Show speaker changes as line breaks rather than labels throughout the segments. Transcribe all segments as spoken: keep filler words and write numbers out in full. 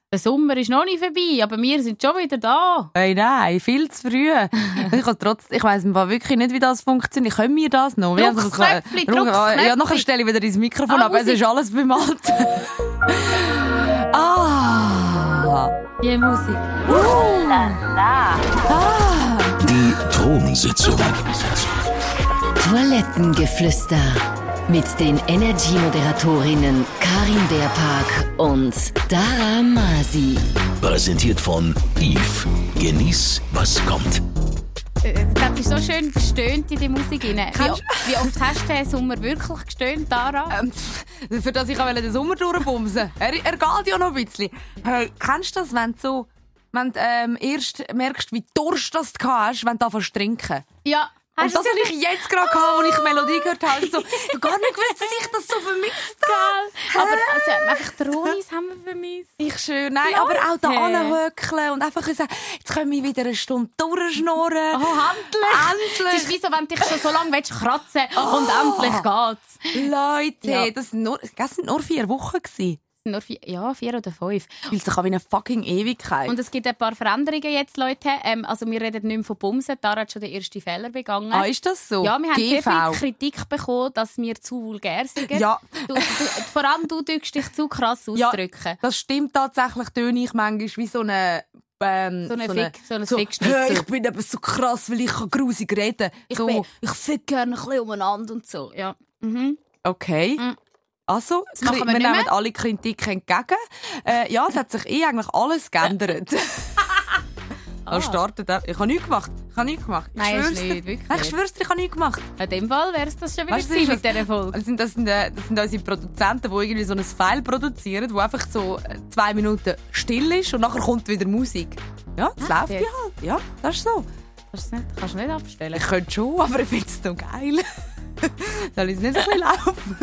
Der Sommer ist noch nicht vorbei, aber wir sind schon wieder da.
Hey, nein, viel zu früh. ich ich weiss wirklich nicht, wie das funktioniert. Können wir das noch?
Druckknöpfchen, Druckknöpfchen.
Ja, nachher stelle ich wieder ins Mikrofon, ah, aber es ist alles bemalt. ah.
Die Musik.
Uh. Ah.
Die Thronsitzung.
Toilettengeflüster. Mit den Energy-Moderatorinnen Karin Beerpark und Dara Masi.
Präsentiert von Yves. Genieß, was kommt.
Das ist so schön gestöhnt in die Musik rein. Wie, wie oft hast du den Sommer wirklich gestöhnt, Dara?
Ähm, für das ich den Sommer durchbumsen. Er, er geht ja noch ein bisschen. Hey, kennst du das, wenn du so, wenn du, ähm, erst merkst, wie Durst das du hast, wenn du anfängst zu trinken?
Ja.
Und das habe ich jetzt gerade gehabt, als ich die Melodie gehört habe. So, ich habe gar nicht gewusst, dass ich das so vermisst habe.
Aber also, einfach die Ronis haben wir vermisst.
Ich schwöre, nein,
Leute.
aber auch da anhöckeln und einfach sagen, jetzt können wir wieder eine Stunde durchschnurren.
Oh, endlich!
Endlich!
Es ist wie so, wenn du dich schon so lange kratzen willst oh. und endlich geht's.
Leute,
Ja.
das sind nur, das sind nur vier Wochen gewesen.
Nur vier, ja, vier oder fünf.
Fühlt sich an wie eine fucking Ewigkeit.
Und es gibt ein paar Veränderungen jetzt, Leute. Ähm, also wir reden nicht mehr von Bumsen. Dara hat schon den ersten Fehler begangen.
Ah, ist das so?
Ja, wir haben
G V.
sehr viel Kritik bekommen, dass wir zu vulgär sind.
Ja.
Du, du, vor allem du drückst dich zu krass ausdrücken.
Ja, das stimmt tatsächlich. Töne ich manchmal wie so eine... Ähm,
So eine
so
Fick, so eine
so,
Fickschnitzel.
hey, ich bin eben so krass, weil ich kann grusig reden.
Ich,
so.
bin, ich fick gerne ein bisschen umeinander und so. Ja. Mhm.
Okay.
Mhm.
Also,
Das machen wir
wir
nicht
nehmen
mehr.
alle Kritik entgegen. Äh, ja, es hat sich eh eigentlich alles geändert.
Ah.
startet auch. Ich habe nichts gemacht. Ich habe nichts gemacht. Ich
Nein,
schwör's
ist
dir.
nicht, wirklich
Nein, ich
nicht.
schwör's dir, ich habe nichts gemacht.
In dem Fall wäre es das schon wieder
Weißt du,
gewesen
das
mit dieser Folge.
Das sind, das, sind, äh, das sind unsere Produzenten, die irgendwie so ein File produzieren, wo einfach so äh, zwei Minuten still ist und nachher kommt wieder Musik. Ja, das
Ah,
läuft ja
jetzt.
halt. Ja, das ist so.
Kannst du nicht, kannst du nicht abstellen.
Ich könnte schon, aber ich finde es so geil. Soll ich es nicht ein bisschen laufen?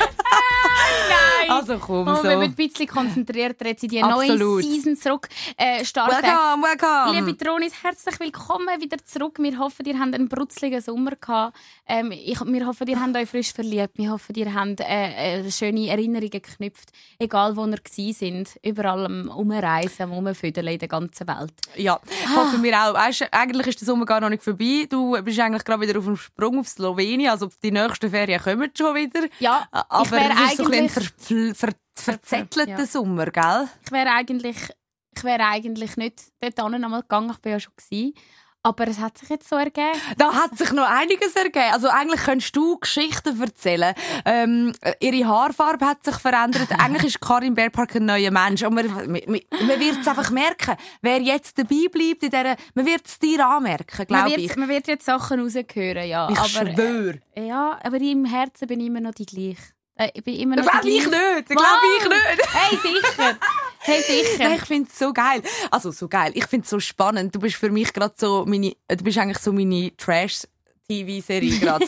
Nein!
Also komm,
Oh,
so.
wenn wir ein bisschen konzentriert jetzt in die
Absolut.
neue Season zurück äh, starten.
Welcome, welcome.
Liebe Tronis, herzlich willkommen wieder zurück. Wir hoffen, ihr habt einen brutzligen Sommer gehabt. Ähm, ich, wir hoffen, ihr habt euch frisch verliebt. Wir hoffen, ihr habt äh, äh, schöne Erinnerungen geknüpft. Egal, wo ihr gewesen sind. Überall am Umreisen, am Umfüdeln in der ganzen Welt.
Ja, hoffen wir auch. Weißt, eigentlich ist der Sommer gar noch nicht vorbei. Du bist eigentlich gerade wieder auf dem Sprung auf Slowenien. Also die nächsten Ferien kommen schon wieder.
Ja,
aber
ich wäre
es ist so ein
eigentlich...
bisschen ein ver ver verzettelter
Ja.
Sommer, gell?
Ich wäre eigentlich, ich wäre eigentlich nicht dort einmal gegangen. Ich war ja schon gewesen. Aber es hat sich jetzt so ergeben.
Da hat sich noch einiges ergeben. Also eigentlich könntest du Geschichten erzählen. Ähm, ihre Haarfarbe hat sich verändert. Eigentlich ist Karin Beerpark ein neuer Mensch. Und man, man, man wird es einfach merken. Wer jetzt dabei bleibt, in dieser, man wird es dir anmerken,
Man
glaube
wird,
ich.
man wird jetzt Sachen raushören, ja.
Ich
aber,
schwöre.
Äh, ja, aber im Herzen bin ich immer noch die gleiche. Äh, ich bin immer noch
Das glaube
die
ich
gleiche.
nicht. Das glaube ich nicht.
Hey, sicher. Hey, sicher.
Nein, ich finde es so geil. Also so geil. Ich finde es so spannend. Du bist für mich gerade so meine, du bist eigentlich so meine Trash-T V-Serie gerade.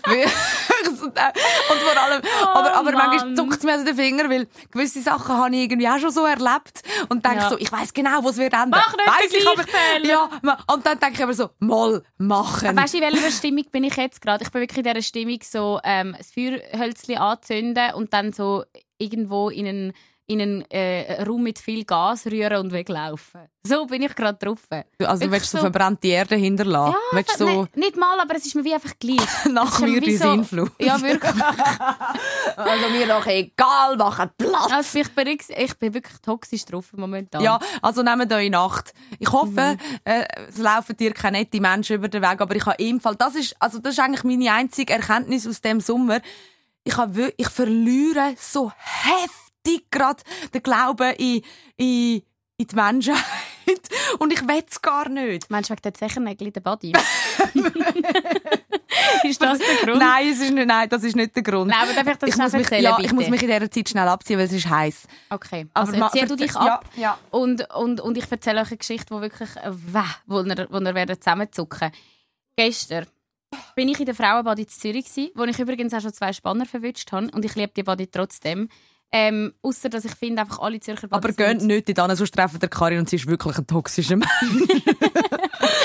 Und vor allem,
Oh,
aber, aber manchmal
Mann.
zuckt es mir aus den Finger, weil gewisse Sachen habe ich irgendwie auch schon so erlebt und denke
Ja.
so, ich weiss genau, was wird enden.
Mach nicht
Weiss
den
ich aber,
gleichen Fehler.
ja, ma- und dann denke ich aber so, mal machen.
Weißt du, in welcher Stimmung bin ich jetzt gerade? Ich bin wirklich in dieser Stimmung, so ähm, das Feuerhölzchen anzünden und dann so irgendwo in einen, in einen äh, Raum mit viel Gas rühren und weglaufen. So bin ich gerade drauf.
Also du
Wirklich
willst so
so-
verbrannte Erde hinterlassen?
Ja,
willst
so,
so
nein, nicht mal, aber es ist mir wie einfach gleich.
nach
Es ist
mir
wie
die
so-
Sinnflut?
Ja, wirklich.
Also mir doch egal, machen Platz.
Also ich, bin, ich bin wirklich toxisch drauf momentan.
Ja, also nehmt euch Nacht. Ich hoffe,
Mhm.
äh, es laufen dir keine netten Menschen über den Weg, aber ich habe im Fall, das ist, also das ist eigentlich meine einzige Erkenntnis aus dem Sommer. Ich habe, wir- ich verliere so heftig gerade den Glauben in, in, in die Menschheit. Und ich will es gar nicht.
Meinst du wegen der Zechernägel in der Body? Ist das der Grund?
Nein, es ist nicht, nein, das ist nicht der Grund.
Nein, aber darf ich das
ich
schnell
muss mich,
erzählen,
ja,
bitte?
ich muss mich in dieser Zeit schnell abziehen, weil es ist heiß.
Okay,
Aber
also
ma-
erzähl du dich
verze-
ab.
Ja, ja.
Und, und, und ich erzähle euch eine Geschichte, die wirklich äh, weh, wo ihr, wo ihr werdet zusammenzucken. Gestern bin ich in der Frauenbadi in Zürich gsi, wo ich übrigens auch schon zwei Spanner verwünscht habe. Und ich liebe die Badi trotzdem. Ähm, Ausser, dass ich finde, einfach alle Zürcher Badis
Aber geht nicht in sonst treffen der Karin und sie ist wirklich ein toxischer Mensch.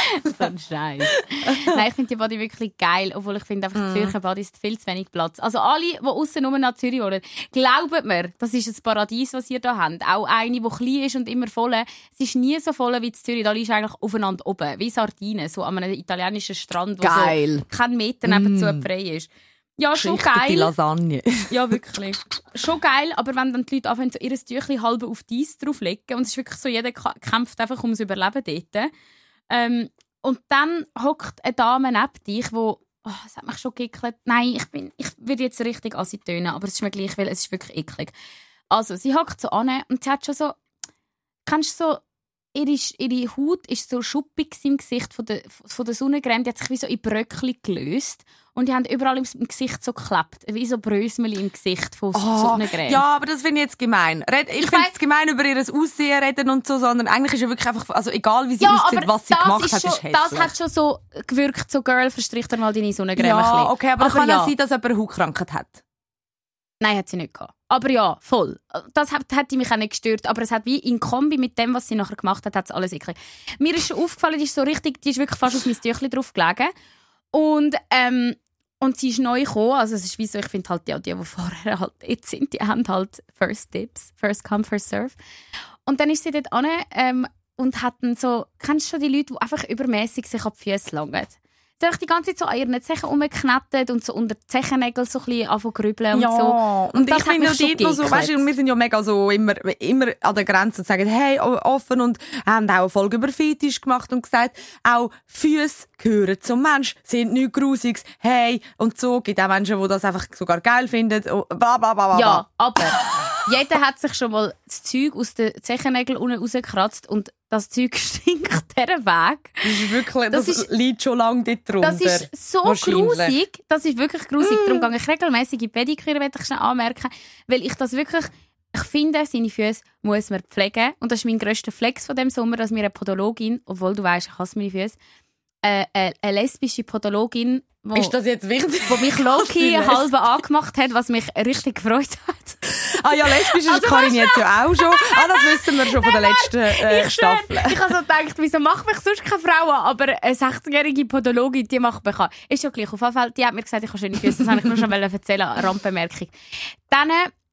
So ein Scheiß. Nein, ich finde die Body wirklich geil, obwohl ich finde einfach, die Zürcher Body ist viel zu wenig Platz. Also alle, die aussen nur nach Zürich wohnen, glaubt mir, das ist ein Paradies, was ihr da habt. Auch eine, die klein ist und immer voll. Es ist nie so voll wie in Zürich. Da liegst du eigentlich aufeinander oben, wie Sardinen, so an einem italienischen Strand, wo
geil.
so kein Meter nebenzu mm. frei ist. Ja, schon geil.
Die Lasagne.
Ja, wirklich. Schon geil, aber wenn dann die Leute anfangen, so ihr Tüchlein halb auf die Eis drauflegen, und es ist wirklich so, jeder kämpft einfach ums Überleben dort. Ähm, und dann hockt eine Dame neben dich, die, oh, das hat mich schon geekelt. Nein, ich, bin, ich würde jetzt richtig assi tönen, aber es ist mir gleich, weil es ist wirklich eklig. Also, sie hockt so an und sie hat schon so, kennst du so, ihre, ihre Haut ist so schuppig im Gesicht von der, von der Sonnencreme, die hat sich wie so in Bröckchen gelöst. Und die haben überall im Gesicht so geklebt. Wie so Brösmeli im Gesicht von oh, Sonnencreme.
Ja, aber das finde ich jetzt gemein. Red, ich, ich finde es gemein, über ihr Aussehen reden und so, sondern eigentlich ist ja wirklich einfach, also egal wie sie
ja,
aussieht, was sie gemacht hat,
schon,
ist hässlich.
Das hat schon so gewirkt, so Girl, verstrich dir mal deine Sonnencreme.
Ja, okay, aber, aber kann ja sein, dass jemand eine Hautkrankheit hat.
Nein, hat sie nicht gehabt. Aber ja, voll. Das hat, hat mich auch nicht gestört. Aber es hat wie in Kombi mit dem, was sie nachher gemacht hat, hat es alles eklig. Mir ist schon aufgefallen, die ist so richtig, die ist wirklich fast auf mein Tüchlein drauf gelegen. Und, ähm, und sie ist neu gekommen. Also es ist wie so, ich finde halt, ja, die, die vorher halt jetzt sind, die haben halt First Dips. First come, first serve. Und dann ist sie dort an ähm, und hat dann so, kennst du schon die Leute, die einfach übermäßig sich an die Füße langen? Sie hat die ganze Zeit so an ihren Zechen rumgeknetet und so unter die Zechennägel so ein bisschen anfangen zu grübeln und
ja,
so.
Und, und ich finde dort noch so, weißt du, wir sind ja mega so immer, immer an der Grenze und sagen, hey, offen, und haben auch eine Folge über Fetisch gemacht und gesagt, auch Füße gehören zum Mensch, sind nichts Grusiges, hey, und so. Gibt auch Menschen, die das einfach sogar geil finden. Bla, bla, bla, bla.
Ja, aber jeder hat sich schon mal das Zeug aus den Zechennägeln unten rausgekratzt und das Zeug stinkt diesen Weg.
Das ist wirklich, das, das ist, liegt schon lange dort drunter.
Das ist so grusig. Das ist wirklich grusig. Mm. Darum gehe ich regelmässig in Pediküre, möchte ich schnell anmerken. Weil ich das wirklich, ich finde, seine Füße muss man pflegen. Und das ist mein grösster Flex von diesem Sommer, dass mir eine Podologin, obwohl du weißt, ich hasse meine Füße, äh, äh, eine lesbische Podologin, wo,
ist das jetzt wichtig?
Wo mich Loki halb angemacht hat, was mich richtig gefreut hat.
Ah ja, lesbisch ist also, Karin jetzt ja auch schon. Ah, das wissen wir schon von der letzten äh, Staffel.
Ich habe so gedacht, wieso macht mich sonst keine Frau an? Aber eine sechzigjährige Podologin, die macht mich an. Ist ja gleich. Auf jeden Fall, die hat mir gesagt, ich habe schöne Füße. Das wollte ich nur schon erzählen, eine Randbemerkung. Dann,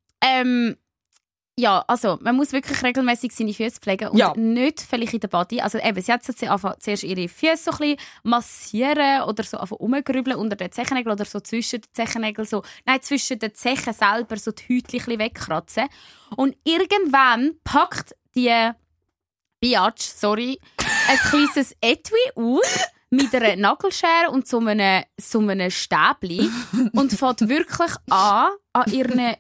ähm, ja, also, man muss wirklich regelmäßig seine Füße pflegen und ja. nicht vielleicht in der Body. Also eben, sie hat sie einfach zuerst ihre Füße so ein bisschen massieren oder so einfach rumgrübeln unter den Zechennägeln oder so zwischen den Zechennägeln, so, nein, zwischen den Zechen selber so die Häutchen ein bisschen wegkratzen. Und irgendwann packt die Biatch, sorry, ein kleines Etui aus mit einer Nagelschere und so einem, so einem Stäbli und fängt wirklich an, an ihren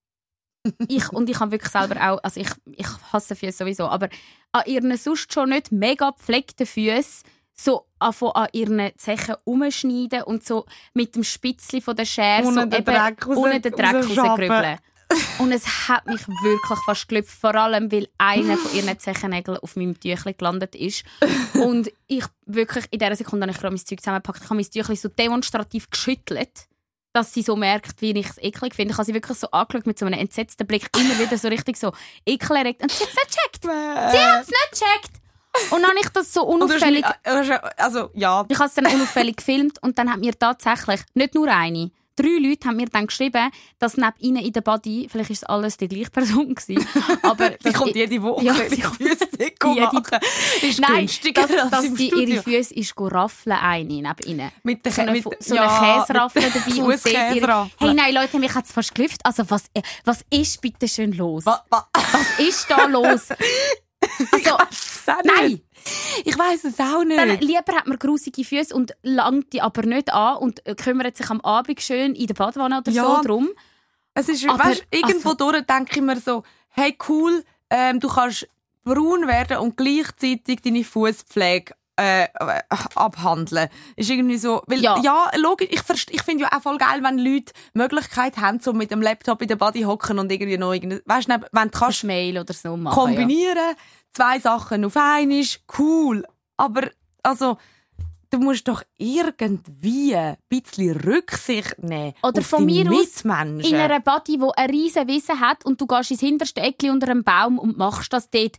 ich, und ich habe wirklich selber auch, also ich, ich hasse Füße sowieso, aber an ihren sonst schon nicht mega gepflegten Füßen so an ihren Zechen umschneiden und so mit dem Spitzli von der Schere
ohne
so
den
eben
Dreck raus,
ohne den Dreck rausgrübeln. Und es hat mich wirklich fast gelüpft, vor allem, weil einer von ihren Zechennägeln auf meinem Tüchlein gelandet ist. Und ich wirklich, in dieser Sekunde habe ich gerade mein Zeug zusammengepackt, ich habe mein Tüchlein so demonstrativ geschüttelt, dass sie so merkt, wie ich es eklig finde. Ich habe sie wirklich so angeschaut mit so einem entsetzten Blick, immer wieder so richtig so ekelerregt. Und sie hat es nicht gecheckt. Sie hat es nicht gecheckt. Und dann habe ich das so unauffällig...
Also, ja.
Ich habe es dann unauffällig gefilmt und dann hat mir tatsächlich, nicht nur eine, drei Leute haben mir dann geschrieben, dass neben ihnen in der Body, vielleicht war es alles die gleiche Person gewesen, aber...
die kommt jede Woche,
ja,
die Füße machen. Ist
Nein,
günstiger
dass, dass
im
sie
Studio.
Ihre Füße ist raffeln eine neben ihnen.
Mit der
so eine,
mit,
so
ja,
eine Käseraffel dabei. Und
ihre,
hey, nein, Leute, mich hat es fast gelüpft. Also, was, was ist bitte schön los?
Was, was?
was ist da los? Also, nein!
Ich weiss es auch nicht.
Dann lieber hat man grusige Füße und langt die aber nicht an und kümmert sich am Abend schön in der Badewanne oder
ja,
so drum.
Es ist, aber, weißt, irgendwo also, durch denke ich mir so, hey cool, ähm, du kannst braun werden und gleichzeitig deine Fußpflege äh, abhandeln. Ist irgendwie so, weil, ja, ja logisch, ich, ich finde ja auch voll geil, wenn Leute die Möglichkeit haben, so mit dem Laptop in der Body hocken und irgendwie noch irgendwie, weißt du, wenn du kannst
Mail oder so machen,
kombinieren, ja. Zwei Sachen auf einmal, cool. Aber, also, du musst doch irgendwie ein bisschen Rücksicht nehmen
oder
auf
von mir aus
Mitmenschen.
In einer Body, die eine riesen Wiese hat und du gehst ins hinterste Eckchen unter einem Baum und machst das dort.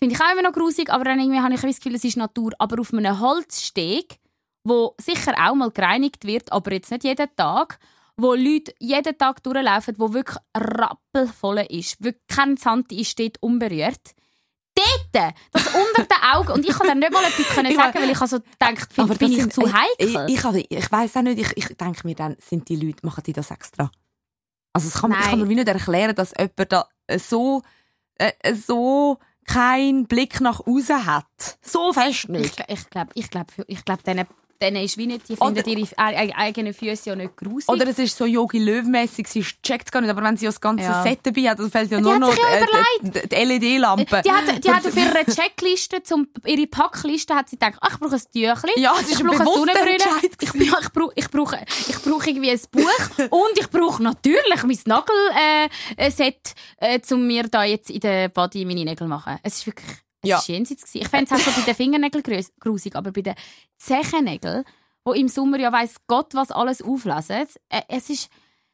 Finde ich auch immer noch grusig, aber dann irgendwie habe ich das Gefühl, es ist Natur. Aber auf einem Holzsteg, wo sicher auch mal gereinigt wird, aber jetzt nicht jeden Tag, wo Leute jeden Tag durchlaufen, wo wirklich rappelvoll ist, wirklich kein Santi ist dort unberührt. Dort, das unter den Augen. Und ich kann dann nicht mal etwas können sagen, weil ich also gedacht, find, bin ich sind, zu heikel.
Ich, ich, ich weiss auch nicht, ich, ich denke mir dann, sind die Leute, machen die das extra? Also es kann, ich kann mir wie nicht erklären, dass jemand da so, äh, so keinen Blick nach außen hat. So fest nicht.
Ich, ich glaube, ich glaub, ich glaub, denen, denen ist wie nicht, die finden ihre eigenen Füße ja nicht grusig.
Oder es ist so Yogi Löw-mässig, sie checkt es gar nicht, aber wenn sie das ganze
ja.
Set dabei hat, dann fällt ja
die
nur noch
ja
äh, die, die L E D-Lampe.
Die hat, die hat auf ihrer Checkliste, zum, ihre Packliste, hat sie gedacht, ach, ich brauche ein Tüchlein,
ja, das ist
ich brauche eine Sonnenbrille,
ich,
ich, ich, brauche, ich, brauche, ich brauche irgendwie ein Buch und ich brauche natürlich mein Nagelset, äh, äh, um mir da jetzt in der Body meine Nägel zu machen. Es ist wirklich es
ja.
ist jenseits gewesen. Ich fände es auch so bei den Fingernägeln grusig, aber bei den Zechennägeln, wo im Sommer ja weiss Gott, was alles auflesen. Äh, es ist...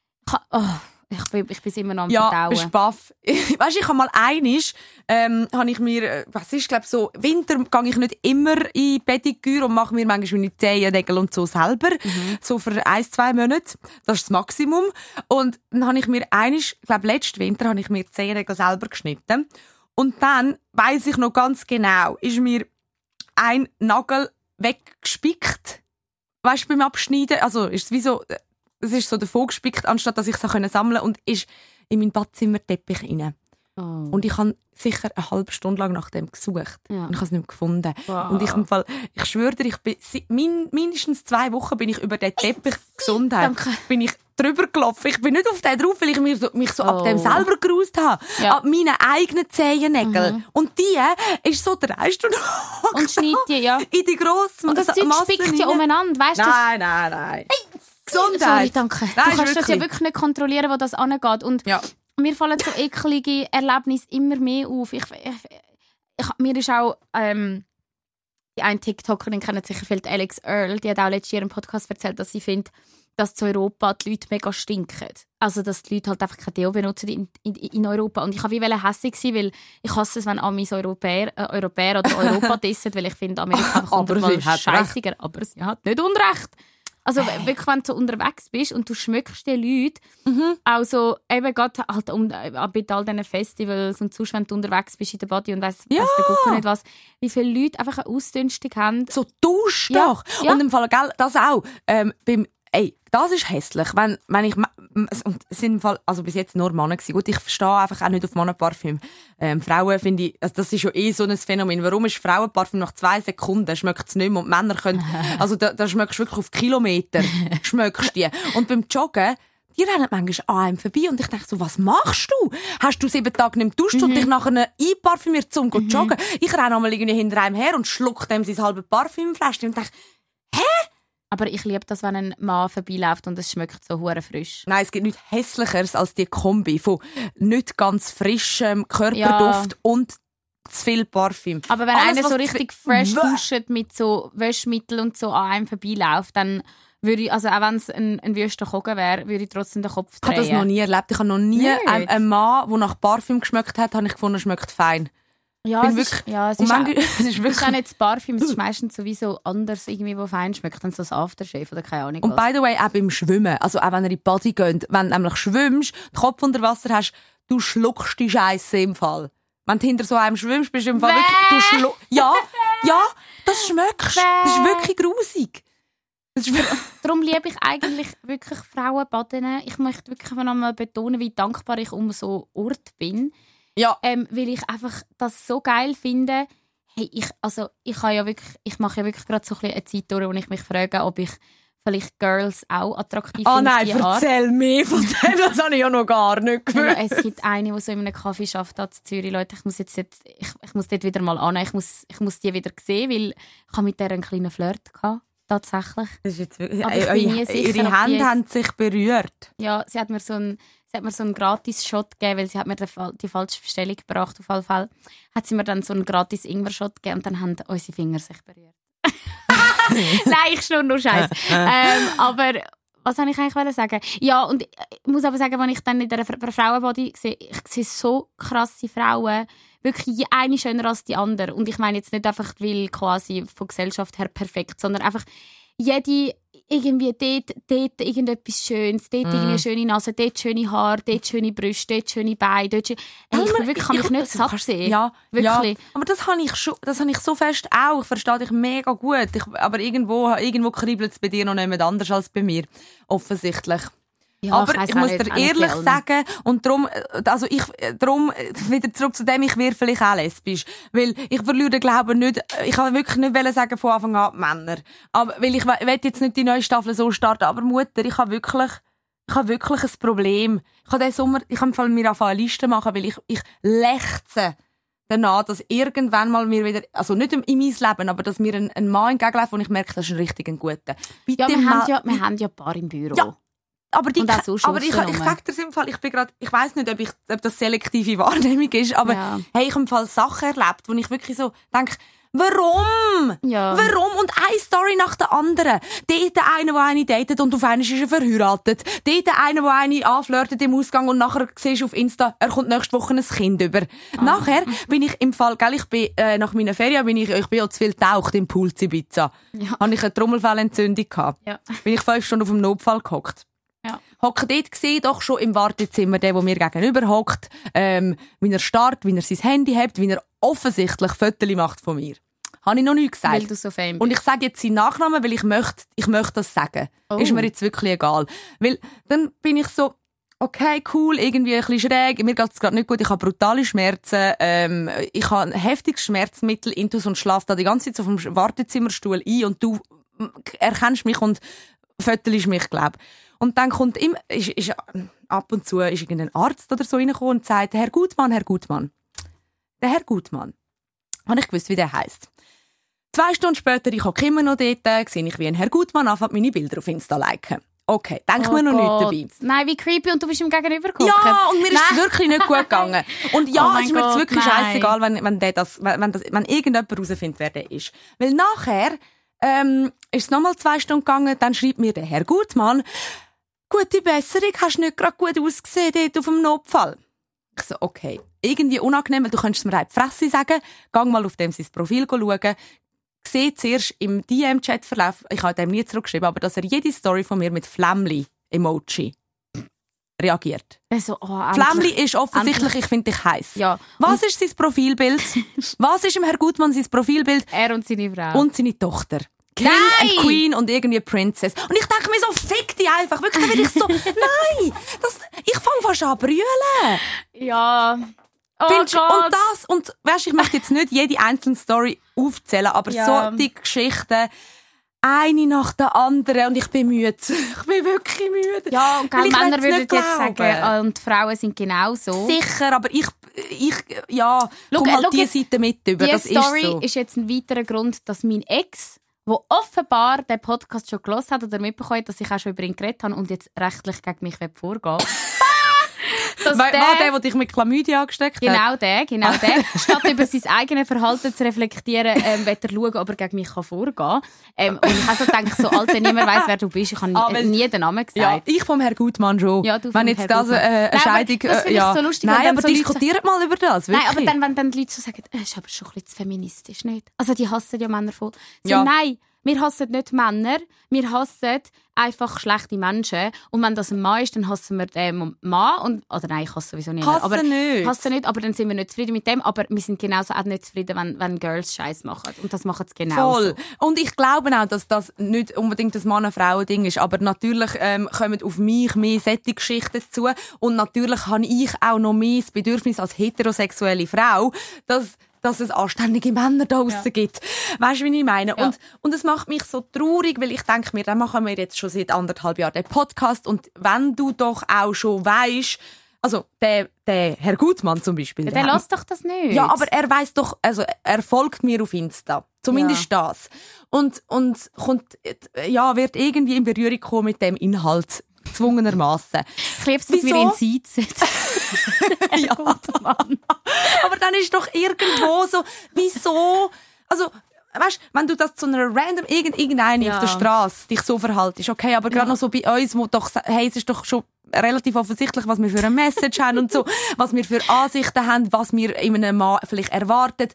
Oh, ich bin, ich bin immer noch am
ja,
Verdauen.
Ja, Spaff. Weißt du, ich habe mal einisch, ähm, habe ich mir, was ist, glaube so, Winter gehe ich nicht immer in Pediküre und mache mir manchmal meine Zehennägel und so selber. Mhm. So für ein, zwei Monate. Das ist das Maximum. Und dann habe ich mir einisch, ich glaube, letzten Winter habe ich mir die Zehennägel selber geschnitten. Und dann weiss ich noch ganz genau, ist mir ein Nagel weggespickt. Weißt du, beim Abschneiden, also ist es wie so, es ist so davon gespickt, anstatt dass ich es sammeln konnte, und ist in mein Badzimmerteppich rein. Oh. Und ich habe sicher eine halbe Stunde lang nach dem gesucht. Ja. Und ich habe es nicht mehr gefunden. Wow. Und ich, im Fall, ich schwöre dir, ich bin, min, mindestens zwei Wochen bin ich über den Teppich Gesundheit. Danke. Bin ich drüber gelaufen. Ich bin nicht auf den drauf, weil ich mich so, mich so oh. ab dem selber gerust habe. Ja. Ab meinen eigenen Zehennägeln. Mhm. Und die ist so drei Stunden
und schneidet die, ja.
in die grossen
und das Zeug spickt ja umeinander, weißt du?
Nein, nein, nein.
Hey.
Gesundheit.
Sorry, danke.
Nein,
du kannst
wirklich.
das ja wirklich nicht kontrollieren, wo das angeht. Und
ja.
mir fallen so ekelige Erlebnisse immer mehr auf. Ich, ich, ich, mir ist auch ähm, die eine TikTokerin, kennt sicher viel, Alex Earl, die hat auch letztes Jahr im Podcast erzählt, dass sie findet, dass in Europa die Leute mega stinken. Also, dass die Leute halt einfach kein Deo benutzen in, in, in Europa. Und ich war wie hässlich gewesen, weil ich hasse es, wenn Amis Europäer, äh, Europäer oder Europa dissen, weil ich finde, Amerika kommt mal scheissiger. Aber sie hat nicht Unrecht. Also wirklich, wenn du so unterwegs bist und du schmückst die Leute, mhm. auch so, eben gerade halt um, bei all diesen Festivals und sonst, wenn du unterwegs bist in der Body und weiss,
ja.
weiss der Gucker nicht was, wie viele Leute einfach eine Ausdünstung haben.
So dusch
ja.
doch!
Ja.
Und im Fall, gell, das auch, ähm, beim, ey, das ist hässlich, wenn, wenn ich, und es sind im Fall, also bis jetzt nur Männer gewesen. Gut, ich verstehe einfach auch nicht auf Männerparfüm. Ähm, Frauen finde ich, also das ist ja eh so ein Phänomen. Warum ist Frauenparfüm nach zwei Sekunden schmeckt es nicht mehr und Männer können, also da, da schmeckst du wirklich auf Kilometer, schmeckst die. Und beim Joggen, die rennen manchmal an einem vorbei und ich denke so, was machst du? Hast du sieben Tage nicht geduscht mhm. und dich nachher einparfümiert, um zu mhm. joggen? Ich renne einmal irgendwie hinter einem her und schluck dem sein halbes Parfümfläschchen und denke, hä?
Aber ich liebe das, wenn ein Mann vorbeiläuft und es schmeckt so hure frisch.
Nein, es gibt nichts Hässlicheres als die Kombi von nicht ganz frischem Körperduft ja. und zu viel Parfüm.
Aber wenn
Alles,
einer so richtig fresh duscht mit so Wäschmittel und so an einem vorbeiläuft, dann würde ich, also auch wenn es ein, ein wüster Kogen wäre, würde ich trotzdem den Kopf drehen.
Ich habe das noch nie erlebt. Ich habe noch nie einen, einen Mann, der nach Parfüm geschmeckt hat, habe ich gefunden, schmeckt fein.
Ja,
Bin
es
wirklich,
ist, ja, es ist, auch,
es ist wirklich...
es ist auch nicht das Parfüm, es ist meistens sowieso anders, irgendwie, wo fein schmeckt, dann so das Aftershave oder keine Ahnung was.
Und by the way, auch beim Schwimmen, also auch wenn ihr in die Body geht, wenn du nämlich schwimmst, den Kopf unter Wasser hast, du schluckst die Scheisse im Fall. Wenn du hinter so einem schwimmst, bist du im Fall
Bäh.
wirklich... Du schluck, ja, ja, das schmeckst.
Bäh.
Das ist wirklich grusig. Das ist wirklich
Darum liebe ich eigentlich wirklich Frauenbaden. Ich möchte wirklich noch mal betonen, wie dankbar ich um so Ort bin.
Ja.
Ähm, weil ich einfach das so geil finde. Hey, ich, also, ich, ja wirklich, ich mache ja wirklich gerade so ein bisschen eine Zeit durch, wo ich mich frage, ob ich vielleicht Girls auch attraktiv
oh,
finde.
Oh nein, erzähl mir von dem, das habe ich ja noch gar nicht gehört.
Es gibt eine, die so in einem Café arbeitet, in Zürich. Leute, ich muss, jetzt nicht, ich, ich muss dort wieder mal an. Ich muss, ich muss die wieder sehen, weil ich habe mit der einen kleinen Flirt hatte. Tatsächlich.
Das ist jetzt wirklich,
aber ich bin nie sicher,
ihre Hände haben sich berührt.
Ja, sie hat mir so einen, sie hat mir so einen Gratis-Shot gegeben, weil sie hat mir die, die falsche Bestellung gebracht. Auf jeden Fall hat sie mir dann so einen gratis Ingwer-Shot gegeben und dann haben unsere Finger sich berührt. Nein, ich schnurre nur Scheiße. ähm, aber was wollte ich eigentlich sagen? Ja, und ich muss aber sagen, wenn ich dann in der Frauenbody sehe, ich sehe so krasse Frauen, wirklich eine schöner als die andere. Und ich meine jetzt nicht einfach, weil quasi von Gesellschaft her perfekt, sondern einfach jede irgendwie dort, dort irgendetwas Schönes, dort mm. irgendwie eine schöne Nase, dort schöne Haare, dort schöne Brüste, dort schöne Beine, dort schöne... Hey, ich wirklich, kann mich nicht satt sehen.
Ja,
wirklich.
Ja, aber das habe ich schon, das habe ich so fest auch. Ich verstehe dich mega gut. Ich, aber irgendwo, irgendwo kribbelt es bei dir noch nicht anders als bei mir. Offensichtlich. Ja, aber ich, ich muss dir ehrlich sagen, und darum, also ich, darum, wieder zurück zu dem, ich wäre vielleicht auch lesbisch. Weil ich verliere den Glauben nicht, ich kann wirklich nicht sagen von Anfang an Männer. Aber, weil ich will jetzt nicht die neue Staffel so starten, aber Mutter, ich habe wirklich, ich habe wirklich ein Problem. Ich habe diesen Sommer, ich habe mir auf eine Liste machen, weil ich, ich lechze danach, dass irgendwann mal mir wieder, also nicht in mein Leben, aber dass mir ein, ein Mann entgegenläuft, wo ich merke, das ist ein richtig guter. Bitte
ja, wir
mal,
haben ja, wir haben ja ein paar im Büro.
Ja. Aber, die,
so
aber ich, ich sage dir im Fall, ich bin grad, ich weiss nicht, ob, ich, ob das selektive Wahrnehmung ist, aber
ja.
hey, ich habe im Fall Sachen erlebt, wo ich wirklich so denke, warum?
Ja.
Warum? Und eine Story nach der anderen. Dort der eine, der eine datet und auf einmal ist er verheiratet. Dort der eine, der eine anflirtet im Ausgang und nachher siehst du auf Insta, er kommt nächste Woche ein Kind über. Ah. Nachher bin ich im Fall, gell, ich bin, äh, nach meiner Ferien bin ich, ich bin ja zu viel getaucht im Pool zu Ibiza. Ja. Habe ich eine Trommelfellentzündung gehabt. Ja. Bin ich fünf Stunden auf dem Notfall gehockt.
Ja.
Hocke dort gesehen, doch schon im Wartezimmer, der, der mir gegenüber hockt, ähm, wie er starrt, wie er sein Handy hat, wie er offensichtlich Fotos macht von mir. Habe ich noch nicht gesagt.
Weil du so fame bist.
Und ich sage jetzt seinen Nachnamen, weil ich möchte, ich möchte das sagen. Oh. Ist mir jetzt wirklich egal. Weil dann bin ich so, okay, cool, irgendwie ein bisschen schräg, mir geht es gerade nicht gut, ich habe brutale Schmerzen, ähm, ich habe ein heftiges Schmerzmittel, Intus und schlafe da die ganze Zeit auf dem Wartezimmerstuhl ein und du erkennst mich und fötelst mich, glaube ich. Und dann kommt immer, ist, ist, ab und zu ist irgendein Arzt oder so reingekommen und sagt, Herr Gutmann, Herr Gutmann. Der Herr Gutmann. Habe ich gewusst, wie der heisst. Zwei Stunden später, ich hocke immer noch dort, sehe ich, wie ein Herr Gutmann anfängt, meine Bilder auf Insta liken. Okay, denk
oh
mir noch
Gott.
nichts dabei.
Nein, wie creepy, und du bist ihm gegenüber gekommen.
Ja, und mir ist es wirklich nicht gut gegangen. Und ja,
oh
es ist mir
Gott,
jetzt wirklich
nein.
scheissegal, wenn, wenn, der das, wenn, das, wenn irgendjemand herausfindet, wer der ist. Weil nachher ähm, ist es nochmal zwei Stunden gegangen, dann schreibt mir der Herr Gutmann, gute Besserung, hast nicht gerade gut ausgesehen dort auf dem Notfall. Ich so, okay. Irgendwie unangenehm, du könntest mir rein die Fresse sagen, geh mal auf dem sein Profil schauen, sehe zuerst im D M-Chat-Verlauf, ich habe dem nie zurückgeschrieben, aber dass er jede Story von mir mit Flämmli-Emoji reagiert.
Also, oh,
Flämmli ist offensichtlich, endlich. Ich finde dich heiß.
Ja.
Was ist sein Profilbild? Was ist im Herr Gutmann sein Profilbild?
Er und seine Frau.
Und seine Tochter. King
Nein!
and Queen und irgendwie Princess. Und ich denke mir so, fick die einfach. Wirklich, da bin ich so, nein, das, ich fange fast an zu brüllen.
Ja. Oh
Findest,
Gott.
und das, und weißt, ich möchte jetzt nicht jede einzelne Story aufzählen, aber
ja.
so die Geschichten, eine nach der anderen, und ich bin müde. Ich bin wirklich müde.
Ja, und
Weil
Männer würden jetzt
glauben.
sagen, und Frauen sind genauso.
Sicher, aber ich, ich ja,
Schau,
komm halt
schau,
die Seite mit über.
Die
Das
Story
ist so.
ist jetzt ein weiterer Grund, dass mein Ex, der offenbar den Podcast schon gehört hat oder mitbekommen hat, dass ich auch schon über ihn geredet habe und jetzt rechtlich gegen mich vorgehen will.
War der, der, der dich mit Chlamydia angesteckt
genau
hat?
Der, genau der. Statt über sein eigenes Verhalten zu reflektieren, ähm, will er schauen, ob er gegen mich vorgehen kann. Ähm, und ich also denke so, Alter, niemand weiss, wer du bist. Ich habe
ah,
nie, nie den Namen gesagt.
Ja, ich vom Herrn Gutmann schon.
Ja, du
wenn jetzt
Herr
das äh, eine
Nein,
Scheidung...
Das finde ich
ja.
so lustig.
Nein, aber
so
diskutiert mal über das, wirklich.
Nein, aber dann, wenn dann die Leute so sagen, das ist aber schon ein bisschen zu feministisch, nicht? Also die hassen ja Männer voll. So,
ja.
Nein, wir hassen nicht Männer, wir hassen einfach schlechte Menschen. Und wenn das ein Mann ist, dann hassen wir den Mann. Und, oder nein, ich hasse sowieso nicht.
Hassen
aber,
nicht.
Hassen nicht, aber dann sind wir nicht zufrieden mit dem. Aber wir sind genauso auch nicht zufrieden, wenn, wenn Girls Scheiß machen. Und das machen sie genauso.
Voll. Und ich glaube auch, dass das nicht unbedingt das Mann-Frauen-Ding ist. Aber natürlich ähm, kommen auf mich mehr solche Geschichten zu. Und natürlich habe ich auch noch mehr das Bedürfnis als heterosexuelle Frau, dass dass es anständige Männer da draussen ja. gibt. Weißt du, wie ich meine? Ja. Und, und es macht mich so traurig, weil ich denke mir, dann machen wir jetzt schon seit anderthalb Jahren den Podcast. Und wenn du doch auch schon weisst, also der, der Herr Gutmann zum Beispiel.
Ja, der lässt doch das nicht.
Ja, aber er weiss doch, also er folgt mir auf Insta. Zumindest ja. das. Und, und kommt, ja, wird irgendwie in Berührung kommen mit dem Inhalt. Gezwungenermassen.
Ich liebe es, dass wir ihn sitzen.
Ja. Mann. Aber dann ist doch irgendwo so, wieso? Also, weißt, wenn du das zu einer random irgendeine ja. auf der Straße dich so verhaltest, okay, aber gerade ja. noch so bei uns, wo doch, hey, es ist doch schon relativ offensichtlich, was wir für eine Message haben und so, was wir für Ansichten haben, was wir in einem Mann vielleicht erwartet.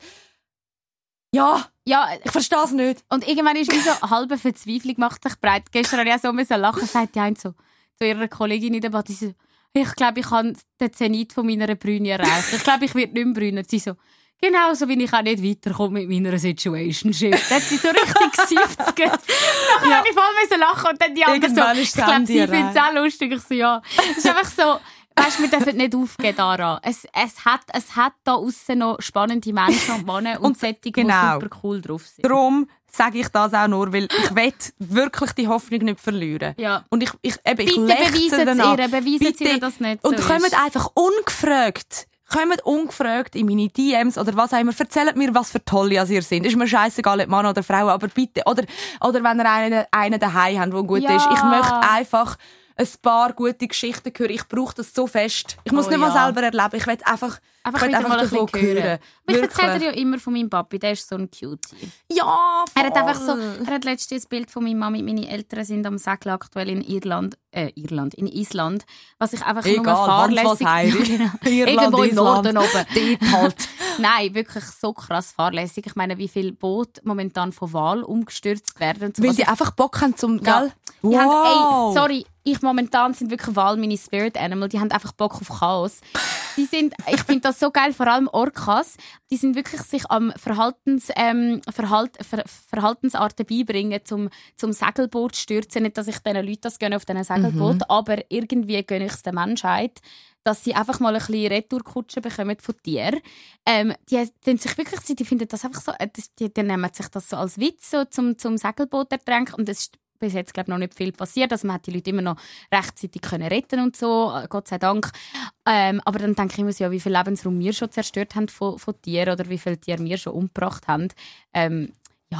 Ja,
Ja,
ich verstehe es nicht.
und irgendwann ist wie so halbe Verzweiflung macht sich breit. Gestern habe ich auch so müssen lachen, sagt die eine so zu ihrer Kollegin in der Debatte, sie so, ich glaube, ich habe den Zenit von meiner Brüne erreicht. Ich glaube, ich werde nicht mehr brünen. Sie so, genau so, wie ich auch nicht weiterkomme mit meiner Situationship. Da hat sie so richtig gesifft. Nachher ja. habe ich voll müssen lachen und dann die anderen so, ich glaube, sie findet es auch lustig. Ich so, ja. Es ist einfach so, weißt, wir dürfen nicht aufgeben daran. Es, es, hat, es hat da aussen noch spannende Menschen und Männer und, und solche, die
genau.
super cool drauf sind.
Darum sage ich das auch nur, weil ich will wirklich die Hoffnung nicht verlieren.
Ja.
Und ich, ich, eben, ich
Bitte beweisen
danach.
Sie ihr, beweisen Sie ihr, dass nicht so
und
ist.
kommt einfach ungefragt, kommt ungefragt in meine D Ms oder was auch immer, erzählt mir, was für tolle ihr seid. Ist mir scheissegal, ob Mann oder Frau, aber bitte. Oder, oder wenn ihr einen, einen daheim habt, der gut
ja.
ist. Ich möchte einfach ein paar gute Geschichten hören. Ich brauche das so fest. Ich muss
oh,
nicht mal
ja.
selber erleben. Ich will einfach,
einfach,
ich will
einfach mal ein
davon
bisschen hören.
hören.
Aber ich erzähle dir ja immer von meinem Papi, der ist so ein Cutie.
Ja, voll.
Er hat einfach so, er hat letztens ein Bild von meiner Mama. Meine Eltern sind am Segeln aktuell in Irland, äh, Irland, in Island, was ich einfach
Egal,
nur fahrlässig...
Hans, was heisst. Irland,
Irgendwo im
Island.
Norden oben.
Dort halt.
Nein, wirklich so krass fahrlässig. Ich meine, wie viele Boote momentan von Wal umgestürzt werden.
Weil sie einfach Bock haben zum,
ja.
gell?
Die
Wow.
haben, ey, sorry, ich momentan sind wirklich Wal meine Spirit Animal. Die haben einfach Bock auf Chaos. Die sind, ich finde das so geil, vor allem Orcas. Die sind wirklich sich am Verhaltens, ähm, Verhalt, Ver, Verhaltensarten beibringen, zum, zum Segelboot stürzen. Nicht, dass ich diesen Leuten das gönne auf diesen Segelboot, mhm. aber irgendwie gönne ich es der Menschheit, dass sie einfach mal ein bisschen Retourkutsche bekommen von dir. Ähm, die, die, sich wirklich, die finden das einfach so, die, die nehmen sich das so als Witz so zum, zum Segelboot ertränken und das ist bis jetzt glaube ich noch nicht viel passiert, also man hat die Leute immer noch rechtzeitig können retten und so, Gott sei Dank. Ähm, aber dann denke ich immer so, ja, wie viel Lebensraum wir schon zerstört haben von, von Tieren oder wie viele Tiere wir schon umgebracht haben. Ähm,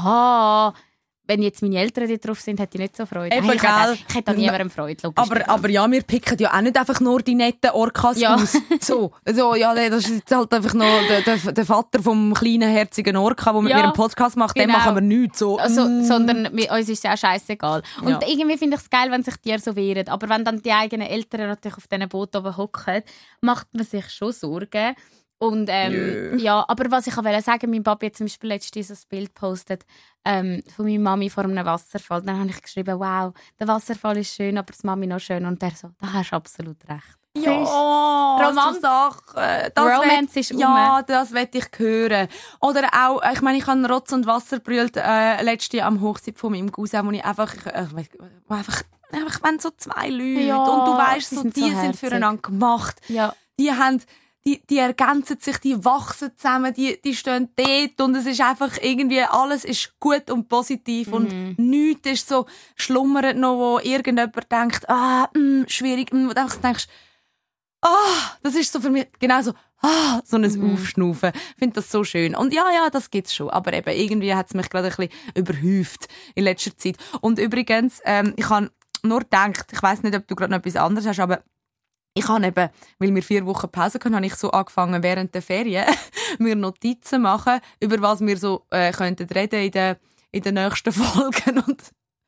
ja, wenn jetzt meine Eltern dort drauf sind, hätte ich nicht so Freude.
Eben,
Nein, ich, hätte, ich hätte an
gell?
niemandem Freude, logisch.
Aber, aber ja, wir picken ja auch nicht einfach nur die netten Orcas
Ja.
aus. So, so, ja, das ist halt einfach noch der, der, der Vater vom kleinen, herzigen Orca, der mit
Ja,
mir einen Podcast macht,
genau.
dem machen wir nichts. So,
Also,
mm.
sondern wir, uns ist es auch scheißegal. Und
Ja.
irgendwie finde ich es geil, wenn sich Tiere so wehren. Aber wenn dann die eigenen Eltern natürlich auf diesen Boot oben hocken, macht man sich schon Sorgen. Und ähm,
Yeah.
ja, aber was ich auch wollte sagen, mein Papi hat zum Beispiel letztens dieses Bild gepostet ähm, von meiner Mami vor einem Wasserfall. Dann habe ich geschrieben, wow, der Wasserfall ist schön, aber das Mami noch schön. Und der so, da hast du absolut recht.
Ja,
Romanz-
so Sachen. Das
Romance
will-
ist
Ja,
um.
das will ich hören. Oder auch, ich meine, ich habe Rotz und Wasser brüllt äh, letztes Jahr am Hochzeit von meinem Cousin, wo ich einfach, äh, wo einfach, einfach wenn so zwei Leute
Ja,
und du weißt,
die
so,
sind
die
so
sind
herzig.
füreinander gemacht.
Ja.
Die haben Die, die ergänzen sich, die wachsen zusammen, die, die stehen dort und es ist einfach irgendwie, alles ist gut und positiv
Mhm.
und nichts ist so schlummert noch, wo irgendjemand denkt, ah, mh, schwierig, mh, und einfach denkst, ah, das ist so für mich genau so, ah, so ein
Mhm.
Aufschnaufen. Ich finde das so schön. Und ja, ja, das gibt's schon. Aber eben, irgendwie hat es mich gerade ein bisschen überhäuft in letzter Zeit. Und übrigens, ähm, ich habe nur gedacht, ich weiss nicht, ob du gerade noch etwas anderes hast, aber ich habe eben, weil wir vier Wochen Pause hatten, habe ich so angefangen, während der Ferien mir Notizen machen, über was wir so äh, könnten reden in den, in den nächsten Folgen. Und